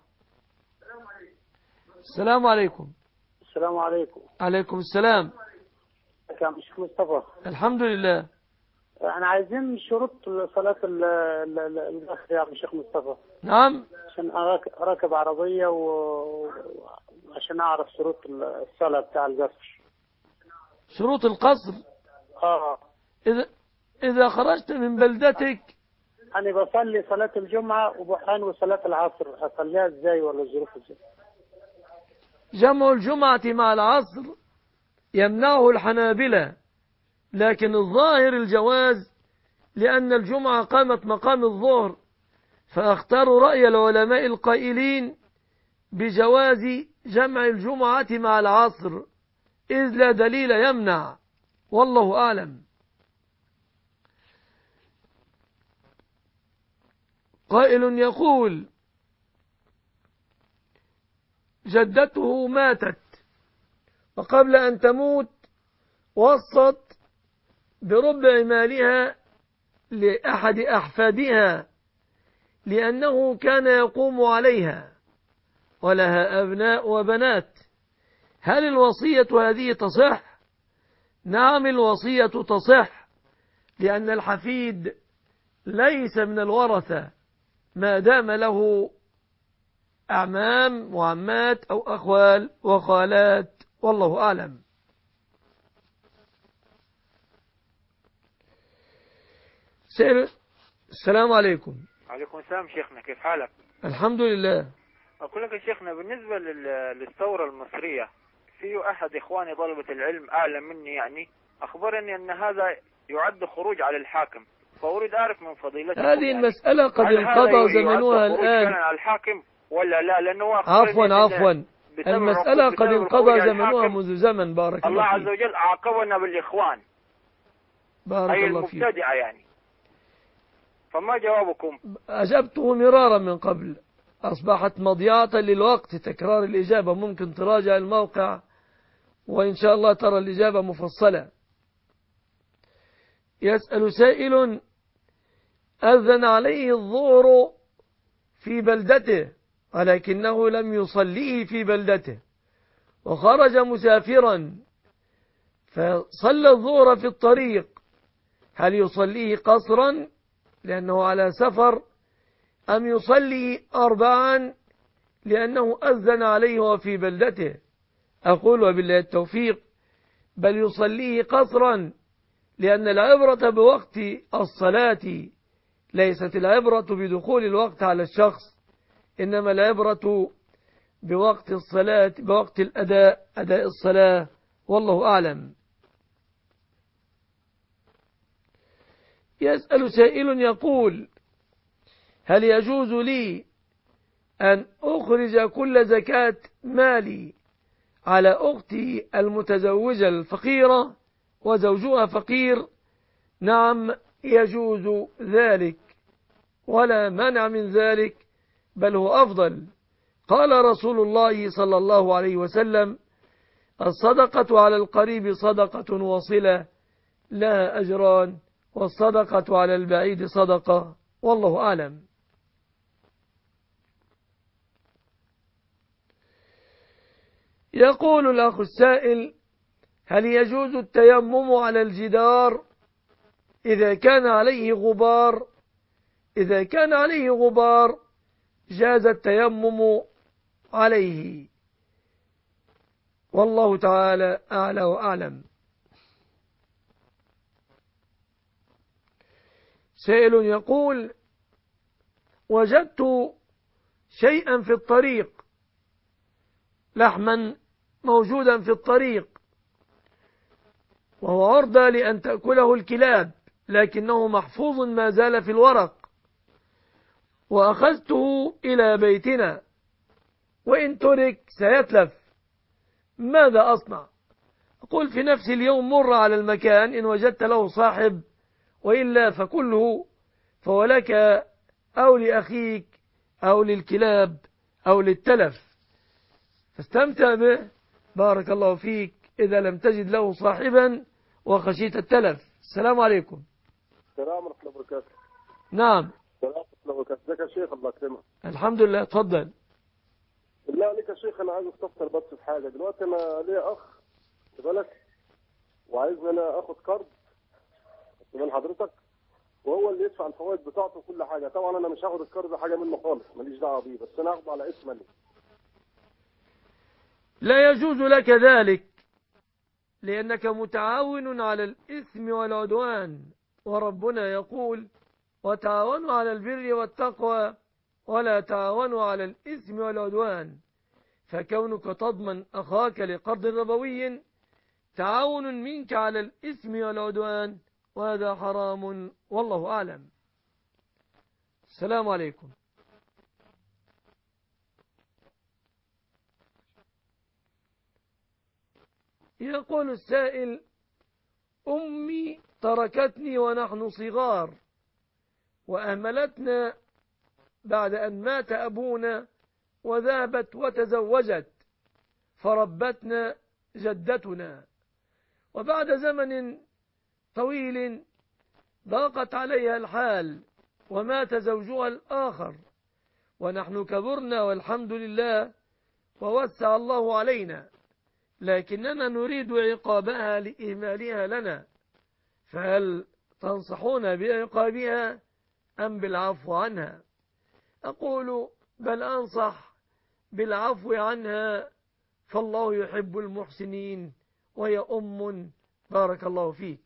A: السلام عليكم.
K: السلام عليكم.
A: عليكم السلام.
K: يا شيخ مصطفى.
A: الحمد لله.
K: احنا عايزين شروط صلاة الغسل يا شيخ مصطفى.
A: نعم.
K: عشان أراكب عربية وعشان أعرف شروط الصلاة بتاع القصر.
A: شروط القصر؟
K: اه.
A: إذا إذا خرجت من بلدتك.
K: أنا بصلي صلاة الجمعة وبحان وصلاة العصر، أصليها إزاي ولا الظروف إزاي؟
A: جمع الجمعة مع العصر يمنعه الحنابلة، لكن الظاهر الجواز، لأن الجمعة قامت مقام الظهر، فأختار رأي العلماء القائلين بجواز جمع الجمعة مع العصر، إذ لا دليل يمنع، والله أعلم. قائل يقول: جدته ماتت وقبل أن تموت وصت بربع مالها لأحد أحفادها لأنه كان يقوم عليها ولها أبناء وبنات. هل الوصية هذه تصح؟ نعم، الوصية تصح، لأن الحفيد ليس من الورثة ما دام له أعمام وعمات أو أخوال وخالات، والله أعلم. سئل. السلام عليكم.
R: عليكم السلام شيخنا، كيف حالك؟
A: الحمد لله.
R: أقول لك يا شيخنا، بالنسبة للثورة المصرية، في أحد إخواني طلبة العلم أعلم مني يعني أخبرني أن هذا يعد خروج على الحاكم، فأريد أعرف من فضيلتكم
A: هذه
R: يعني
A: المسألة قد انقضى زمنها الآن
R: على الحاكم ولا لا؟ لأنه
A: عفوا عفوا المسألة قد انقضى زمنها منذ زمن، بارك
R: الله
A: الله
R: عز وجل عاقبنا بالإخوان،
A: بارك
R: أي
A: الله فيك.
R: المبتدعة يعني. فما جوابكم؟
A: أجبته مرارا من قبل، أصبحت مضيعة للوقت تكرار الإجابة. ممكن تراجع الموقع وإن شاء الله ترى الإجابة مفصلة. يسأل سائل: أذن عليه الظهر في بلدته ولكنه لم يصليه في بلدته، وخرج مسافرا فصلى الظهر في الطريق، هل يصليه قصرا لأنه على سفر، أم يصلي أربعا لأنه أذن عليه وفي بلدته؟ أقول وبالله التوفيق، بل يصليه قصرا، لأن العبرة بوقت الصلاة، ليست العبرة بدخول الوقت على الشخص، إنما العبرة بوقت الصلاة، بوقت الأداء، أداء الصلاة، والله أعلم. يسأل سائل يقول: هل يجوز لي أن أخرج كل زكاة مالي على أختي المتزوجة الفقيرة وزوجها فقير؟ نعم، يجوز ذلك ولا منع من ذلك، بل هو أفضل. قال رسول الله صلى الله عليه وسلم: الصدقة على القريب صدقة وصلة لها أجران، والصدقة على البعيد صدقة، والله أعلم. يقول الأخ السائل: هل يجوز التيمم على الجدار إذا كان عليه غبار؟ إذا كان عليه غبار جاز التيمم عليه، والله تعالى أعلى وأعلم. سائل يقول: وجدت شيئا في الطريق، لحما موجودا في الطريق، وهو عرضة لأن تأكله الكلاب، لكنه محفوظ ما زال في الورق، وأخذته إلى بيتنا، وإن ترك سيتلف، ماذا أصنع؟ أقول في نفس اليوم مر على المكان إن وجدت له صاحب، وإلا فكله، فهو لك أو لأخيك أو للكلاب أو للتلف، فاستمتع به، بارك الله فيك، إذا لم تجد له صاحبا وخشيت التلف. السلام عليكم.
S: السلام ورحمة الله وبركاته.
A: نعم.
S: السلام ورحمة الله وبركاته. ازيك يا شيخ؟ الله يكرمك.
A: الحمد لله، اتفضل.
S: بالله عليك يا شيخ، أنا عايز أستفسر بس في حاجة. دلوقتي أنا ليا أخ، خد بالك، وعايزني أنا آخد قرض، خد بال حضرتك، وهو اللي يدفع الفوائد بتاعته وكل حاجة. طبعا أنا مش هاخد القرض حاجة منه خالص، ماليش دعوة بيه، بس أنا هاخده على اسمي.
A: لا يجوز لك ذلك، لأنك متعاون على الإثم والعدوان، وربنا يقول: وتعاونوا على البر والتقوى ولا تعاونوا على الإثم والعدوان. فكونك تضمن أخاك لقرض ربوي تعاون منك على الإثم والعدوان، وهذا حرام، والله أعلم. السلام عليكم. يقول السائل: أمي تركتني ونحن صغار، وأهملتنا بعد أن مات أبونا، وذهبت وتزوجت، فربتنا جدتنا، وبعد زمن طويل ضاقت عليها الحال ومات زوجها الآخر، ونحن كبرنا والحمد لله ووسع الله علينا، لكننا نريد عقابها لإهمالها لنا، فهل تنصحون بعقابها أم بالعفو عنها؟ أقول بل أنصح بالعفو عنها، فالله يحب المحسنين، وهي أم، بارك الله فيك.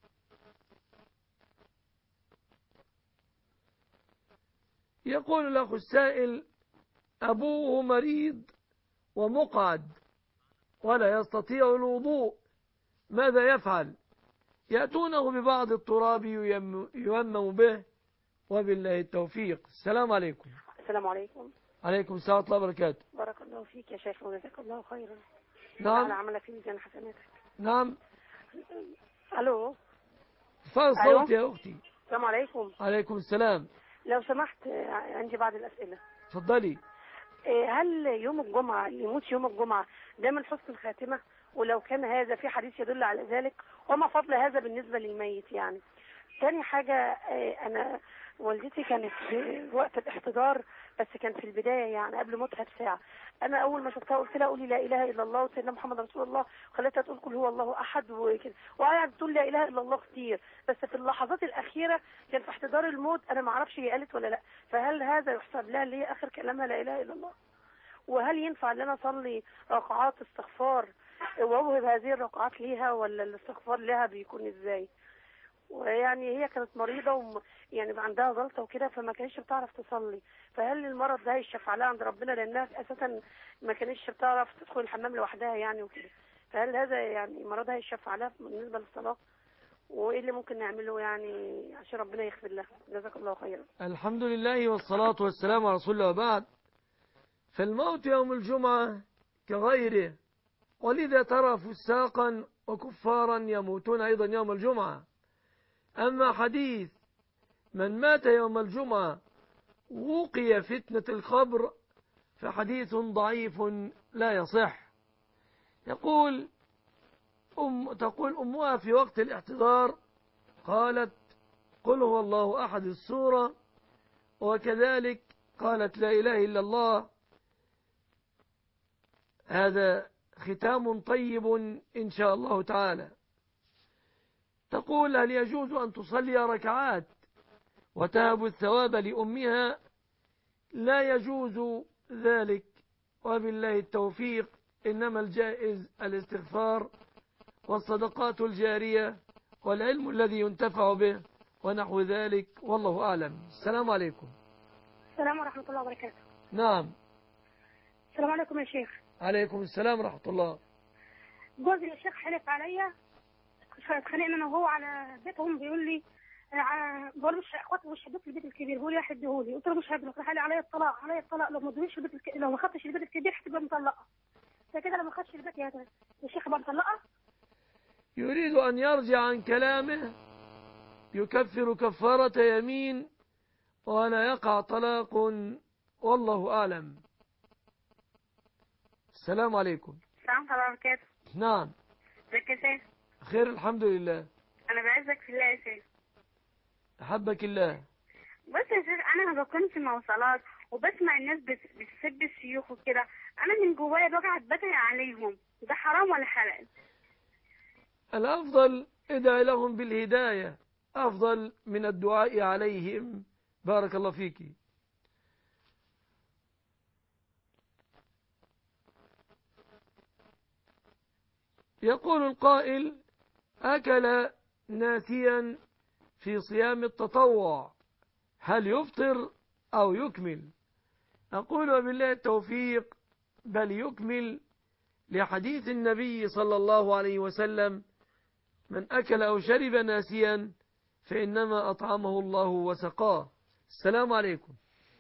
A: يقول الأخ السائل: أبوه مريض ومقعد ولا يستطيع الوضوء، ماذا يفعل؟ يأتونه ببعض التراب ييمم به، وبالله التوفيق. السلام عليكم.
T: السلام عليكم.
A: عليكم السلام ورحمة الله وبركاته.
T: بارك الله فيك يا شيخ وجزاك الله خيرا.
A: نعم.
T: على عملك في ميزان حسناتك.
A: نعم.
T: الو.
A: ارفعي الصوت يا أختي.
T: السلام عليكم.
A: عليكم السلام.
T: لو سمحت عندي بعض الأسئلة.
A: اتفضلي.
T: هل يوم الجمعة اللي يموت يوم الجمعة ده من حسن الخاتمة؟ ولو كان هذا في حديث يدل على ذلك، وما فضل هذا بالنسبة للميت يعني؟ تاني حاجة، أنا والدتي كانت في وقت الاحتضار، بس كان في البداية يعني قبل موتها بساعة. أنا أول ما شفتها قلت لها قولي لا إله إلا الله وسيدنا محمد رسول الله، وخليتها تقول قل هو الله أحد وكده، وقعدت تقول لا إله إلا الله كتير. بس في اللحظات الأخيرة كان في احتضار الموت، أنا ما أعرفش هي قالت ولا لا. فهل هذا يحسب لها اللي هي آخر كلامها لا إله إلا الله؟ وهل ينفع ان انا اصلي ركعات استغفار واوهب هذه الركعات ليها، ولا الاستغفار لها بيكون ازاي؟ ويعني هي كانت مريضه وم... يعني عندها جلطه وكده، فما كانتش بتعرف تصلي. فهل المرض ده هيشفع لها عند ربنا، لانها اساسا ما كانتش بتعرف تدخل الحمام لوحدها يعني وكده؟ فهل هذا يعني مرضها هيشفع لها بالنسبه للصلاه؟ وايه اللي ممكن نعمله يعني عشان ربنا يغفر لها؟ جزاك الله خيرا.
A: الحمد لله والصلاه والسلام على رسول الله وبعد. فالموت يوم الجمعة كغيره، ولذا ترى فساقا وكفارا يموتون أيضا يوم الجمعة. أما حديث من مات يوم الجمعة وقي فتنة القبر فحديث ضعيف لا يصح. يقول أم تقول أمها في وقت الاحتضار قالت قل هو الله أحد السورة، وكذلك قالت لا إله إلا الله. هذا ختام طيب إن شاء الله تعالى. تقول هل يجوز أن تصلي ركعات وتهب الثواب لأمها؟ لا يجوز ذلك، وبالله التوفيق. إنما الجائز الاستغفار والصدقات الجارية والعلم الذي ينتفع به ونحو ذلك، والله أعلم. السلام عليكم.
U: السلام ورحمة الله وبركاته.
A: نعم.
U: السلام عليكم يا شيخ.
A: عليكم السلام ورحمة الله.
U: جوزي يا شيخ حلف عليا، اتخانقنا انا وهو على بيتهم، بيقول لي بقول له مش اخواتي مش هدوك البيت الكبير، بيقول لي هديهولي. قلت له مش هديك، راح قال لي عليا الطلاق عليا الطلاق لو ما ادونيش البيت الك... لو ما خدتش البيت الكبير هتبقى مطلقه. فكده لو ما خدتش البيت يا يا شيخ ابقى مطلقه.
A: يريد أن يرجع عن كلامه، يكفر كفارة يمين ولا يقع طلاق، والله أعلم. السلام عليكم.
U: السلام ورحمة الله وبركاته.
A: نعم.
U: ازيك يا شيخ؟
A: خير الحمد لله.
U: أنا بعزك في الله يا شيخ.
A: أحبك الله.
U: بص يا شيخ، أنا ما بكونش مواصلات وبسمع الناس بتسب الشيوخ وكده، أنا من جوايا بقعد بدعي عليهم، ده حرام ولا حلال؟
A: الأفضل ادعي لهم بالهداية، أفضل من الدعاء عليهم. بارك الله فيك. يقول القائل أكل ناسيا في صيام التطوع، هل يفطر أو يكمل؟ أقول وبالله التوفيق، بل يكمل، لحديث النبي صلى الله عليه وسلم من أكل أو شرب ناسيا فإنما أطعمه الله وسقاه. السلام عليكم.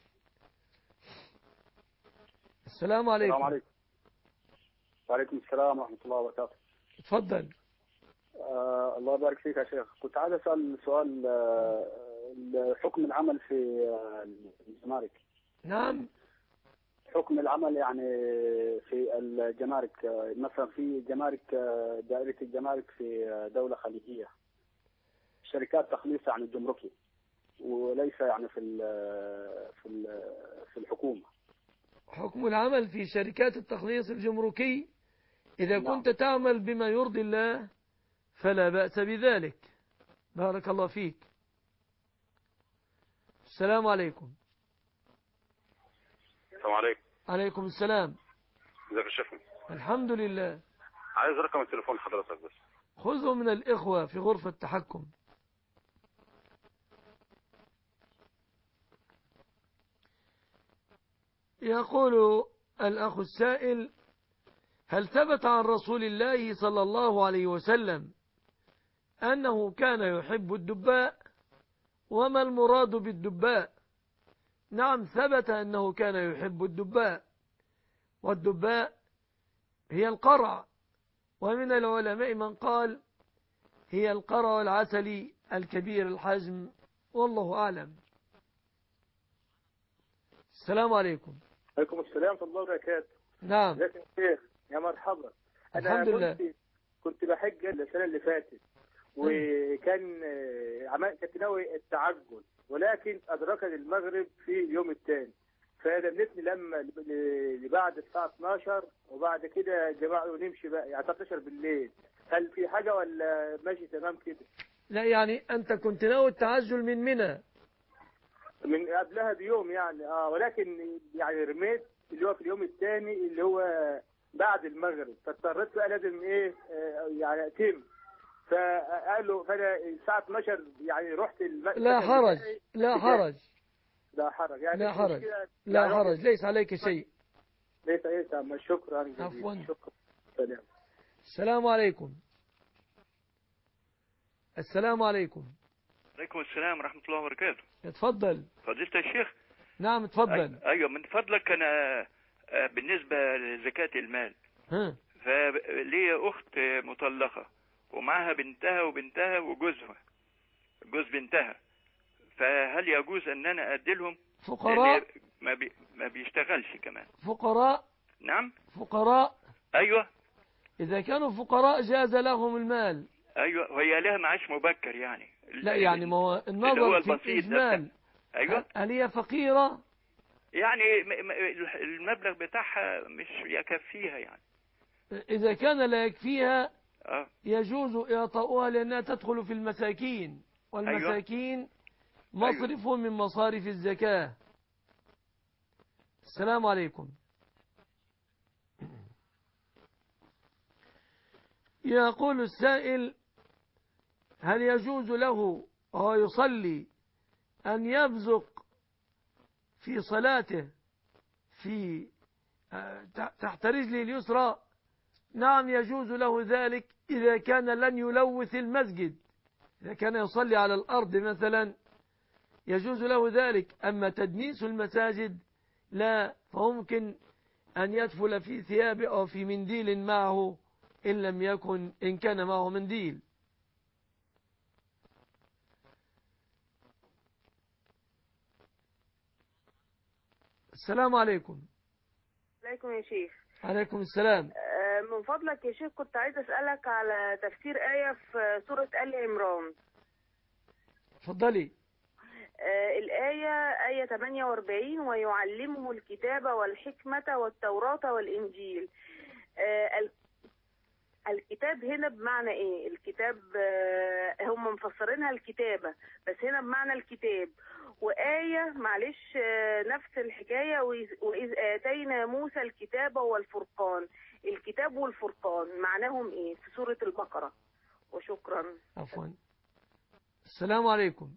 A: السلام عليكم.
V: السلام عليكم. وعليكم السلام ورحمة الله وبركاته.
A: تفضل.
V: آه الله يبارك فيك يا شيخ. كنت عايز أسأل سؤال، آه حكم العمل في آه الجمارك.
A: نعم.
V: حكم العمل يعني في الجمارك، آه مثلا في جمارك، آه دائرة الجمارك في آه دولة خليجية، شركات تخليص عن الجمركي، وليس يعني في ال في ال في الحكومة.
A: حكم العمل في شركات التخليص الجمركي إذا
V: نعم.
A: كنت تعمل بما يرضي الله فلا بأس بذلك. بارك الله فيك. السلام عليكم.
W: السلام عليكم.
A: عليكم السلام.
W: ازيك يا شيخنا؟
A: الحمد لله.
W: عايز رقم التليفون حضرتك بس.
A: خذه من الإخوة في غرفة التحكم. يقول الأخ السائل هل ثبت عن رسول الله صلى الله عليه وسلم أنه كان يحب الدباء؟ وما المراد بالدباء؟ نعم، ثبت أنه كان يحب الدباء، والدباء هي القرع، ومن العلماء من قال هي القرع العسلي الكبير الحجم، والله أعلم. السلام عليكم.
B: عليكم السلام ورحمة الله وبركاته.
A: نعم.
B: ازيك يا شيخ؟ يا مرحبا.
A: الحمد
B: أنا
A: لله.
B: كنت كنت بحج السنة اللي فاتت، وكان عمل كنت ناوي التعجل، ولكن أدركني المغرب في اليوم الثاني، فدنتني لما لبعد الساعة اتناشر، وبعد كده جماعة نمشي بقى يعني ثلاثة عشر بالليل. هل في حاجة ولا ماشي تمام كده؟
A: لا يعني أنت كنت ناوي التعجل من منى
B: من قبلها بيوم يعني اه ولكن يعني رميت اللي هو في اليوم الثاني اللي هو بعد المغرب، فاضطريت بقى لازم ايه آه يعني اتم. فقالوا فانا الساعه اتناشر يعني رحت المكتب.
A: لا حرج لا حرج
B: لا حرج يعني
A: لا حرج لا
B: يعني
A: حرج ليس عليك شيء.
B: ليس ايه تمام. شكرا
A: عفوا.
B: شكرا. سلام.
A: السلام عليكم. السلام عليكم.
C: عليكم السلام ورحمة الله وبركاته.
A: اتفضل.
C: فضيلة الشيخ.
A: نعم اتفضل.
C: أيوة من فضلك أنا بالنسبة لزكاة المال،
A: ها
C: فلي أخت مطلقة ومعها بنتها وبنتها وجوزها جوز بنتها، فهل يجوز أن أنا أدلهم؟
A: فقراء
C: ما, بي ما بيشتغلش كمان.
A: فقراء.
C: نعم
A: فقراء.
C: أيوة.
A: إذا كانوا فقراء جاز لهم المال.
C: أيوة وهي لها معاش مبكر يعني.
A: لا يعني ما هو النظر في الإجمال.
C: أيوة.
A: هل هي فقيرة؟
C: يعني المبلغ بتاعها مش يكفيها يعني.
A: إذا كان لا يكفيها
C: أه.
A: يجوز إعطاؤها لأنها تدخل في المساكين، والمساكين أيوة. مصرف أيوة. من مصارف الزكاة. السلام عليكم. يقول السائل: هل يجوز له وهو يصلي أن يبزق في صلاته في تحت رجله اليسرى؟ نعم يجوز له ذلك إذا كان لن يلوث المسجد. إذا كان يصلي على الأرض مثلا يجوز له ذلك. أما تدنيس المساجد لا، فممكن أن يدفل في ثيابه أو في منديل معه إن لم يكن إن كان معه منديل. السلام عليكم.
D: عليكم يا شيخ.
A: عليكم السلام.
D: من فضلك يا شيخ كنت عايز أسألك على تفسير آية في سورة آل عمران.
A: اتفضلي.
D: آه الآية آية ثمانية وأربعين: ويعلمه الكتاب والحكمة والتوراة والإنجيل. آه الكتاب هنا بمعنى ايه؟ الكتاب آه هم مفسرينها الكتابة، بس هنا بمعنى الكتاب. وآية معلش آه نفس الحكاية: وإذ آتينا موسى الكتاب والفرقان. الكتاب والفرقان معناهم ايه في سورة البقرة؟ وشكرا.
A: عفوا. السلام عليكم.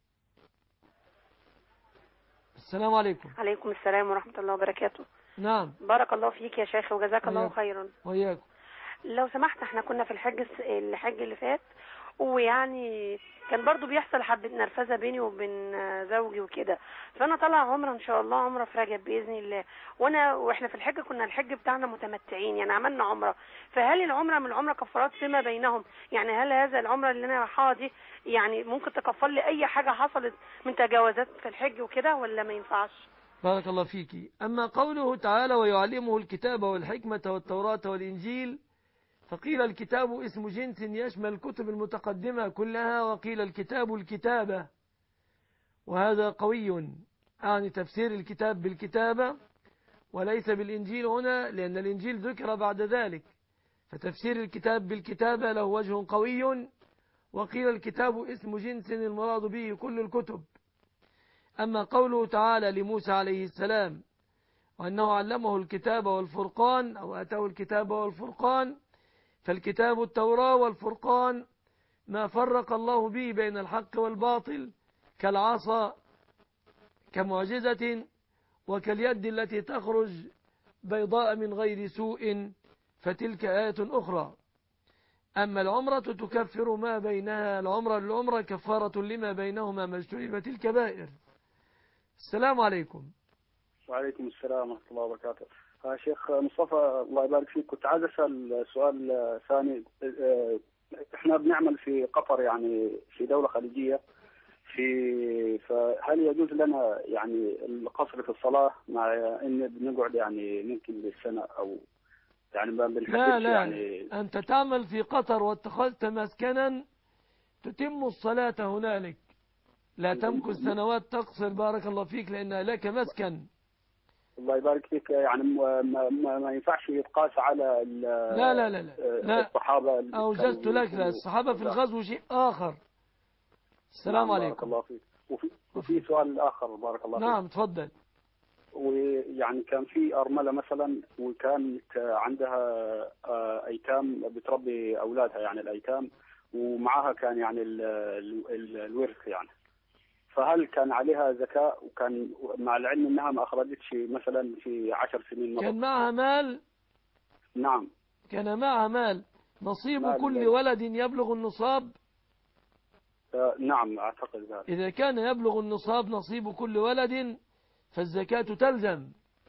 A: السلام عليكم.
T: عليكم السلام ورحمة الله وبركاته.
A: نعم.
T: بارك الله فيك يا شيخ وجزاك الله خيرا.
A: وإياكم.
T: لو سمحت، احنا كنا في الحج الحج اللي فات، ويعني كان برضو بيحصل حبة نرفزة بيني وبين زوجي وكده، فانا طالعه عمره ان شاء الله، عمره في رجب باذن الله. وانا واحنا في الحج كنا الحج بتاعنا متمتعين، يعني عملنا عمره. فهل العمره من العمره كفارات فيما بينهم؟ يعني هل هذا العمره اللي انا رايحاها دي يعني ممكن تكفر لي اي حاجه حصلت من تجاوزات في الحج وكده، ولا ما ينفعش؟
A: بارك الله فيكي. اما قوله تعالى: ويعلمه الكتاب والحكمة والتوراة والإنجيل، فقيل الكتاب اسم جنس يشمل الكتب المتقدمة كلها، وقيل الكتاب الكتابة، وهذا قوي، يعني تفسير الكتاب بالكتابة وليس بالإنجيل هنا، لأن الإنجيل ذكر بعد ذلك، فتفسير الكتاب بالكتابة له وجه قوي. وقيل الكتاب اسم جنس المراد به كل الكتب. أما قوله تعالى لموسى عليه السلام وأنه علمه الكتاب والفرقان أو أتاه الكتاب والفرقان، فالكتاب التوراة والفرقان ما فرق الله به بين الحق والباطل، كالعصا كمعجزة، وكاليد التي تخرج بيضاء من غير سوء، فتلك آية أخرى. أما العمرة تكفر ما بينها، العمرة للعمرة كفارة لما بينهما ما اجتنبت الكبائر. السلام عليكم.
V: وعليكم السلام ورحمة الله وبركاته. شيخ مصطفى الله يبارك فيك، كنت عايز أسأل سؤال ثاني. احنا بنعمل في قطر يعني في دولة خليجية، في فهل يجوز لنا يعني القصر في الصلاة مع ان بنقعد يعني ممكن بالسنة او يعني ما بنحددش؟
A: لا لا
V: يعني
A: أنت تعمل في قطر واتخذت مسكنا تتم الصلاة هنالك، لا تمكث سنوات تقصر بارك الله فيك لأن لك مسكن.
V: الله يبارك فيك. يعني ما, ما, ما ينفعش يتقاس على
A: لا لا لا لا, لا.
V: الصحابة.
A: أوجزت لك لا، الصحابة في الغزو شيء آخر. السلام
V: نعم
A: عليكم.
V: بارك الله فيك. وفي, وفي سؤال آخر بارك الله فيك.
A: نعم تفضل.
V: ويعني كان في أرملة مثلا وكانت عندها أيتام بتربي أولادها يعني الأيتام، ومعها كان يعني ال ال الورث يعني، فهل كان عليها زكاة؟ وكان مع العلم انها ما اخرجتش مثلا في عشر سنين مرة.
A: كان معها مال.
V: نعم
A: كان معها مال. نصيب
V: مال
A: كل
V: مال.
A: ولد يبلغ النصاب.
V: آه نعم اعتقد ذلك.
A: إذا كان يبلغ النصاب نصيب كل ولد فالزكاة تلزم.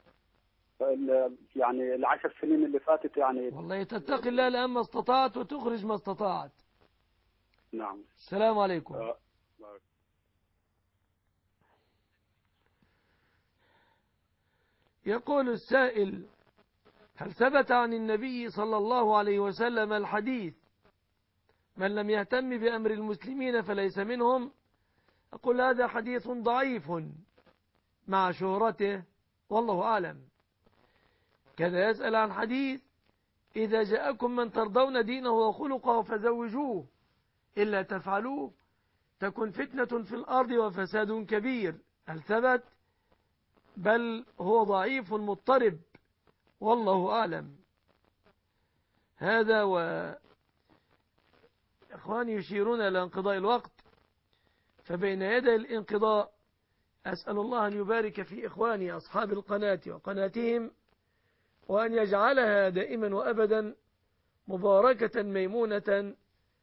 V: يعني العشر سنين اللي فاتت يعني
A: والله تتقي الله لأما استطاعت وتخرج ما استطاعت.
V: نعم.
A: السلام عليكم.
V: آه.
A: يقول السائل: هل ثبت عن النبي صلى الله عليه وسلم الحديث من لم يهتم بأمر المسلمين فليس منهم؟ أقول هذا حديث ضعيف مع شهرته والله أعلم. كذا يسأل عن حديث: إذا جاءكم من ترضون دينه وخلقه فزوجوه إلا تفعلوه تكن فتنة في الأرض وفساد كبير. هل ثبت؟ بل هو ضعيف مضطرب والله أعلم. هذا و إخواني يشيرون إلى انقضاء الوقت، فبين يدي الانقضاء أسأل الله أن يبارك في إخواني أصحاب القناة وقناتهم، وأن يجعلها دائما وأبدا مباركة ميمونة.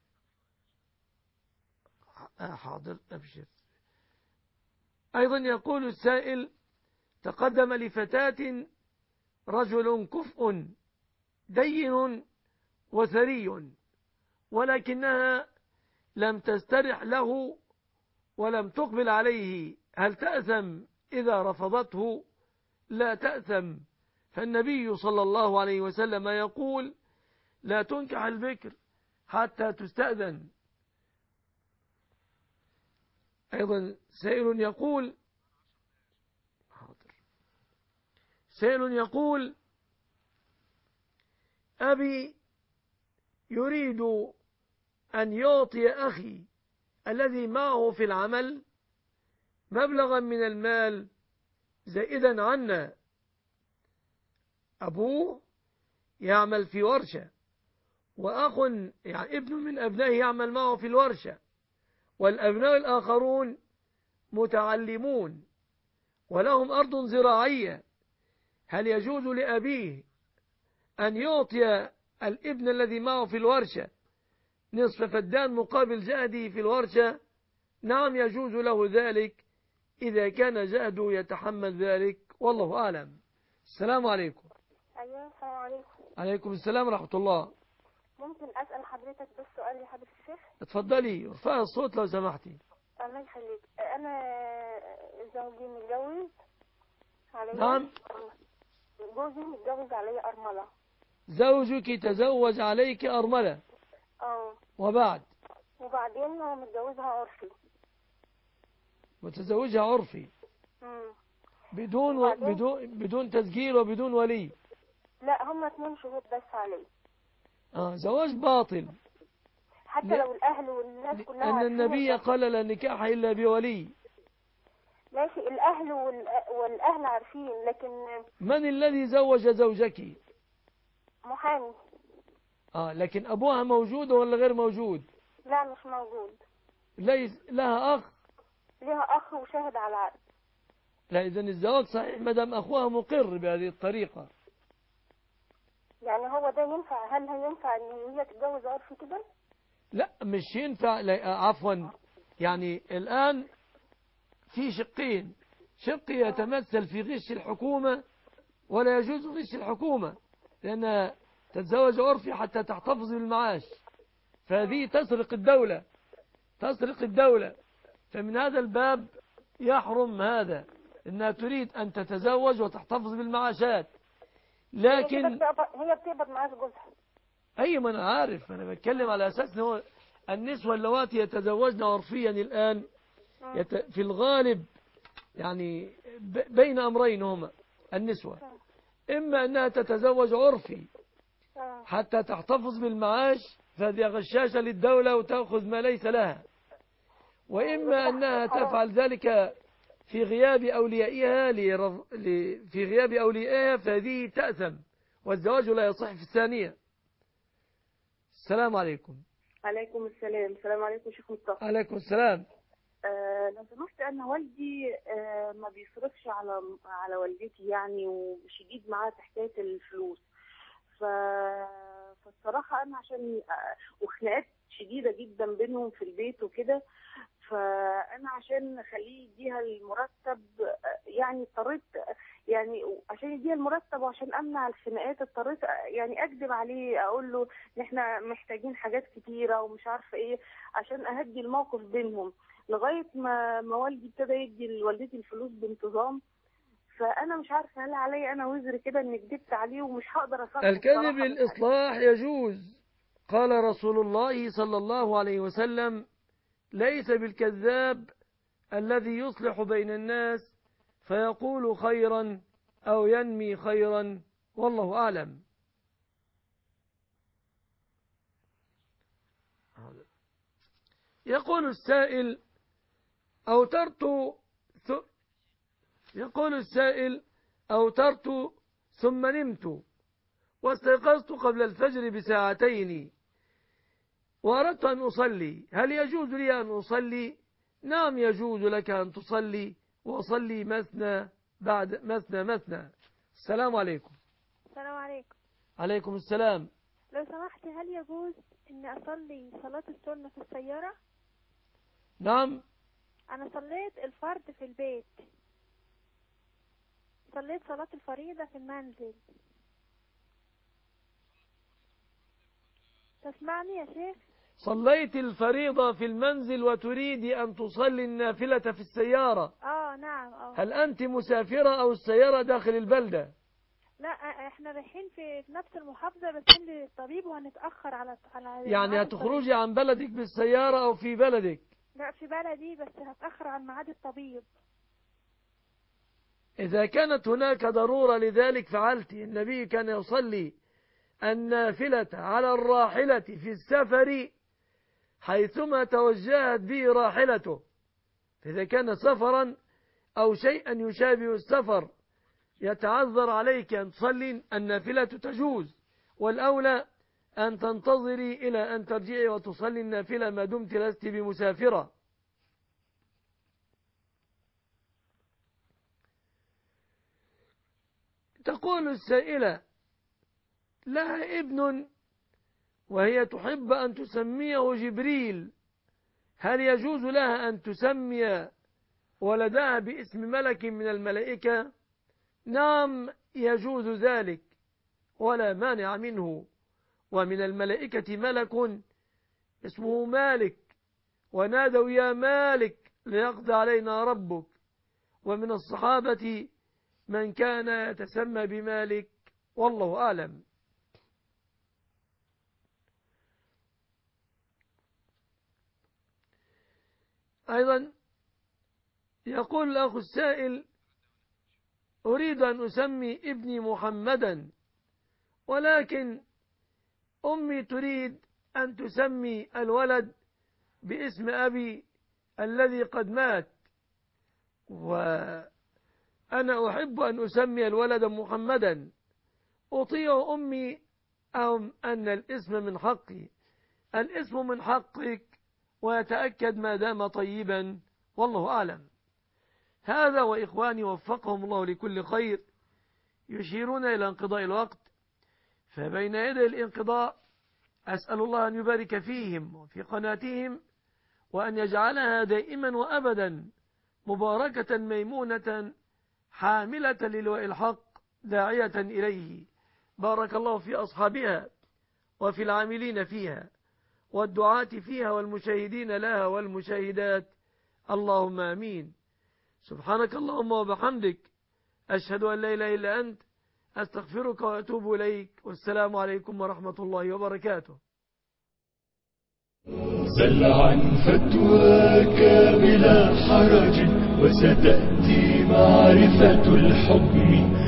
A: حاضر أبشر. أيضا يقول السائل: تقدم لفتاة رجل كفء دين وثري ولكنها لم تسترح له ولم تقبل عليه، هل تأثم إذا رفضته؟ لا تأثم، فالنبي صلى الله عليه وسلم يقول: لا تنكح البكر حتى تستأذن. أيضا سائل يقول حاضر سائل يقول: أبي يريد أن يعطي أخي الذي معه في العمل مبلغا من المال زائدا عنا. أبوه يعمل في ورشة، وأخ يعني ابن من أبنائه يعمل معه في الورشة، والأبناء الآخرون متعلمون ولهم أرض زراعية. هل يجوز لأبيه أن يعطي الابن الذي معه في الورشة نصف فدان مقابل جهده في الورشة؟ نعم يجوز له ذلك إذا كان جهده يتحمل ذلك والله أعلم. السلام عليكم.
E: أيوة السلام عليكم.
A: عليكم السلام ورحمة الله.
E: ممكن أسأل حضرتك بس سؤال يا حضرة الشيخ؟
A: اتفضلي ارفعي الصوت لو سمحتي.
E: الله يخليك. أنا زوجي متجوز علي.
A: نعم.
E: جوزي متجوز علي أرملة.
A: زوجك تزوج عليك أرملة.
E: اه.
A: وبعد؟
E: وبعدين هو متجوزها عرفي.
A: متزوجها عرفي.
E: امم
A: بدون و... بدون بدون تسجيل وبدون ولي.
E: لا هم اثنين شهود بس عليه.
A: اه زواج باطل.
E: حتى
A: ل...
E: لو الأهل والناس كلها.
A: أن النبي قال لا نكاح إلا بولي.
E: ماشي الأهل وال... والأهل عارفين، لكن
A: من الذي زوج زوجك؟
E: محامي.
A: اه لكن أبوها موجود ولا غير موجود؟
E: لا مش موجود.
A: ليس لها أخ؟
E: لها أخ وشاهد على العقد.
A: لا إذن الزواج صحيح مدام أخوها مقر بهذه الطريقة.
E: يعني هو ده ينفع؟ هل هينفع ان هي تتجوز عرفي كده؟
A: لا مش ينفع. لا عفوا، يعني الآن في شقين: شق يتمثل في غش الحكومة ولا يجوز غش الحكومة لأنها تتزوج عرفي حتى تحتفظ بالمعاش، فهذه تسرق الدولة تسرق الدولة فمن هذا الباب يحرم هذا، إنها تريد أن تتزوج وتحتفظ بالمعاشات. لكن
E: هي بتقبض معاش جوزها.
A: أي ما أنا عارف، أنا بتكلم على أساس أنه النسوة اللواتي يتزوجن عرفيا الآن يت... في الغالب يعني ب... بين أمرين هما النسوة، إما أنها تتزوج عرفي حتى تحتفظ بالمعاش فهذه غشاشة للدولة وتأخذ ما ليس لها، وإما أنها تفعل ذلك في غياب أوليائها لرض... ل... في غياب أوليائها فهذه تأثم والزواج لا يصح في الثانية. السلام عليكم.
D: عليكم السلام. السلام عليكم شيخ مصطفى.
A: عليكم السلام.
D: آه لو سمحت أنا والدي آه ما بيصرفش على على والدتي يعني، وشديد معاه في حكاية الفلوس. ف فالصراحة أنا عشان آه وخناقات شديدة جدا بينهم في البيت وكده، فأنا عشان أخليه يديها المرتب يعني اضطريت يعني عشان يديها المرتب وعشان أمنع الخناقات اضطريت يعني أكذب عليه أقول له إن إحنا محتاجين حاجات كتيرة ومش عارفة إيه عشان أهدي الموقف بينهم، لغاية ما ما والدي ابتدى يدي لوالدتي الفلوس بانتظام. فأنا مش عارفة هل علي أنا وزر كده إني كدبت عليه ومش هقدر أصرف.
A: الكذب الإصلاح يجوز، قال رسول الله صلى الله عليه وسلم: ليس بالكذاب الذي يصلح بين الناس فيقول خيرا أو ينمي خيرا، والله أعلم. يقول السائل أوترت ث... يقول السائل أوترت ثم نمت واستيقظت قبل الفجر بساعتين وأردت أن أصلي، هل يجوز لي أن أصلي؟ نعم يجوز لك أن تصلي، وأصلي مثنى بعد مثنى مثنى. السلام عليكم.
F: السلام عليكم.
A: عليكم السلام.
F: لو سمحت هل يجوز أني أصلي صلاة السنة في السيارة؟
A: نعم.
F: أنا صليت الفرض في البيت، صليت صلاة الفريضة في المنزل. تسمعني يا شيخ؟
A: صليت الفريضة في المنزل وتريد أن تصلي النافلة في السيارة.
F: آه نعم. أوه.
A: هل أنت مسافرة أو السيارة داخل البلدة؟
F: لا احنا رايحين في نفس المحافظة بس عند الطبيب وهنتأخر على على
A: يعني هتخرجي عن بلدك بالسيارة أو في بلدك؟
F: لا في بلدي بس هتأخر عن ميعاد الطبيب.
A: إذا كانت هناك ضرورة لذلك فعلت. النبي كان يصلي النافلة على الراحلة في السفر حيثما توجهت به راحلته، إذا كان سفرا أو شيئا يشابه السفر يتعذر عليك أن تصلي النافلة تجوز، والأولى أن تنتظري إلى أن ترجعي وتصلي النافلة ما دمت لست بمسافرة. تقول السائلة لها ابن وهي تحب أن تسميه جبريل، هل يجوز لها أن تسمي ولدها باسم ملك من الملائكة؟ نعم يجوز ذلك ولا مانع منه، ومن الملائكة ملك اسمه مالك ونادوا يا مالك ليقضي علينا ربك، ومن الصحابة من كان يتسمى بمالك، والله أعلم. أيضا يقول الأخ السائل أريد أن أسمي ابني محمدا، ولكن أمي تريد أن تسمي الولد باسم أبي الذي قد مات، وأنا أحب أن أسمي الولد محمدا. أطيع أمي أم أن الاسم من حقي؟ الاسم من حقك ويتأكد ما دام طيبا، والله أعلم. هذا وإخواني وفقهم الله لكل خير يشيرون إلى انقضاء الوقت، فبين يدي الانقضاء أسأل الله أن يبارك فيهم وفي قناتهم وأن يجعلها دائما وأبدا مباركة ميمونة حاملة للواء الحق داعية إليه. بارك الله في أصحابها وفي العاملين فيها، والدعاة فيها والمشاهدين لها والمشاهدات، اللهم آمين. سبحانك اللهم وبحمدك، أشهد أن لا إله إلا أنت، أستغفرك وأتوب إليك، والسلام عليكم ورحمة الله وبركاته.
G: سل عن فتواك بلا حرج، وستأتي معرفة الحكم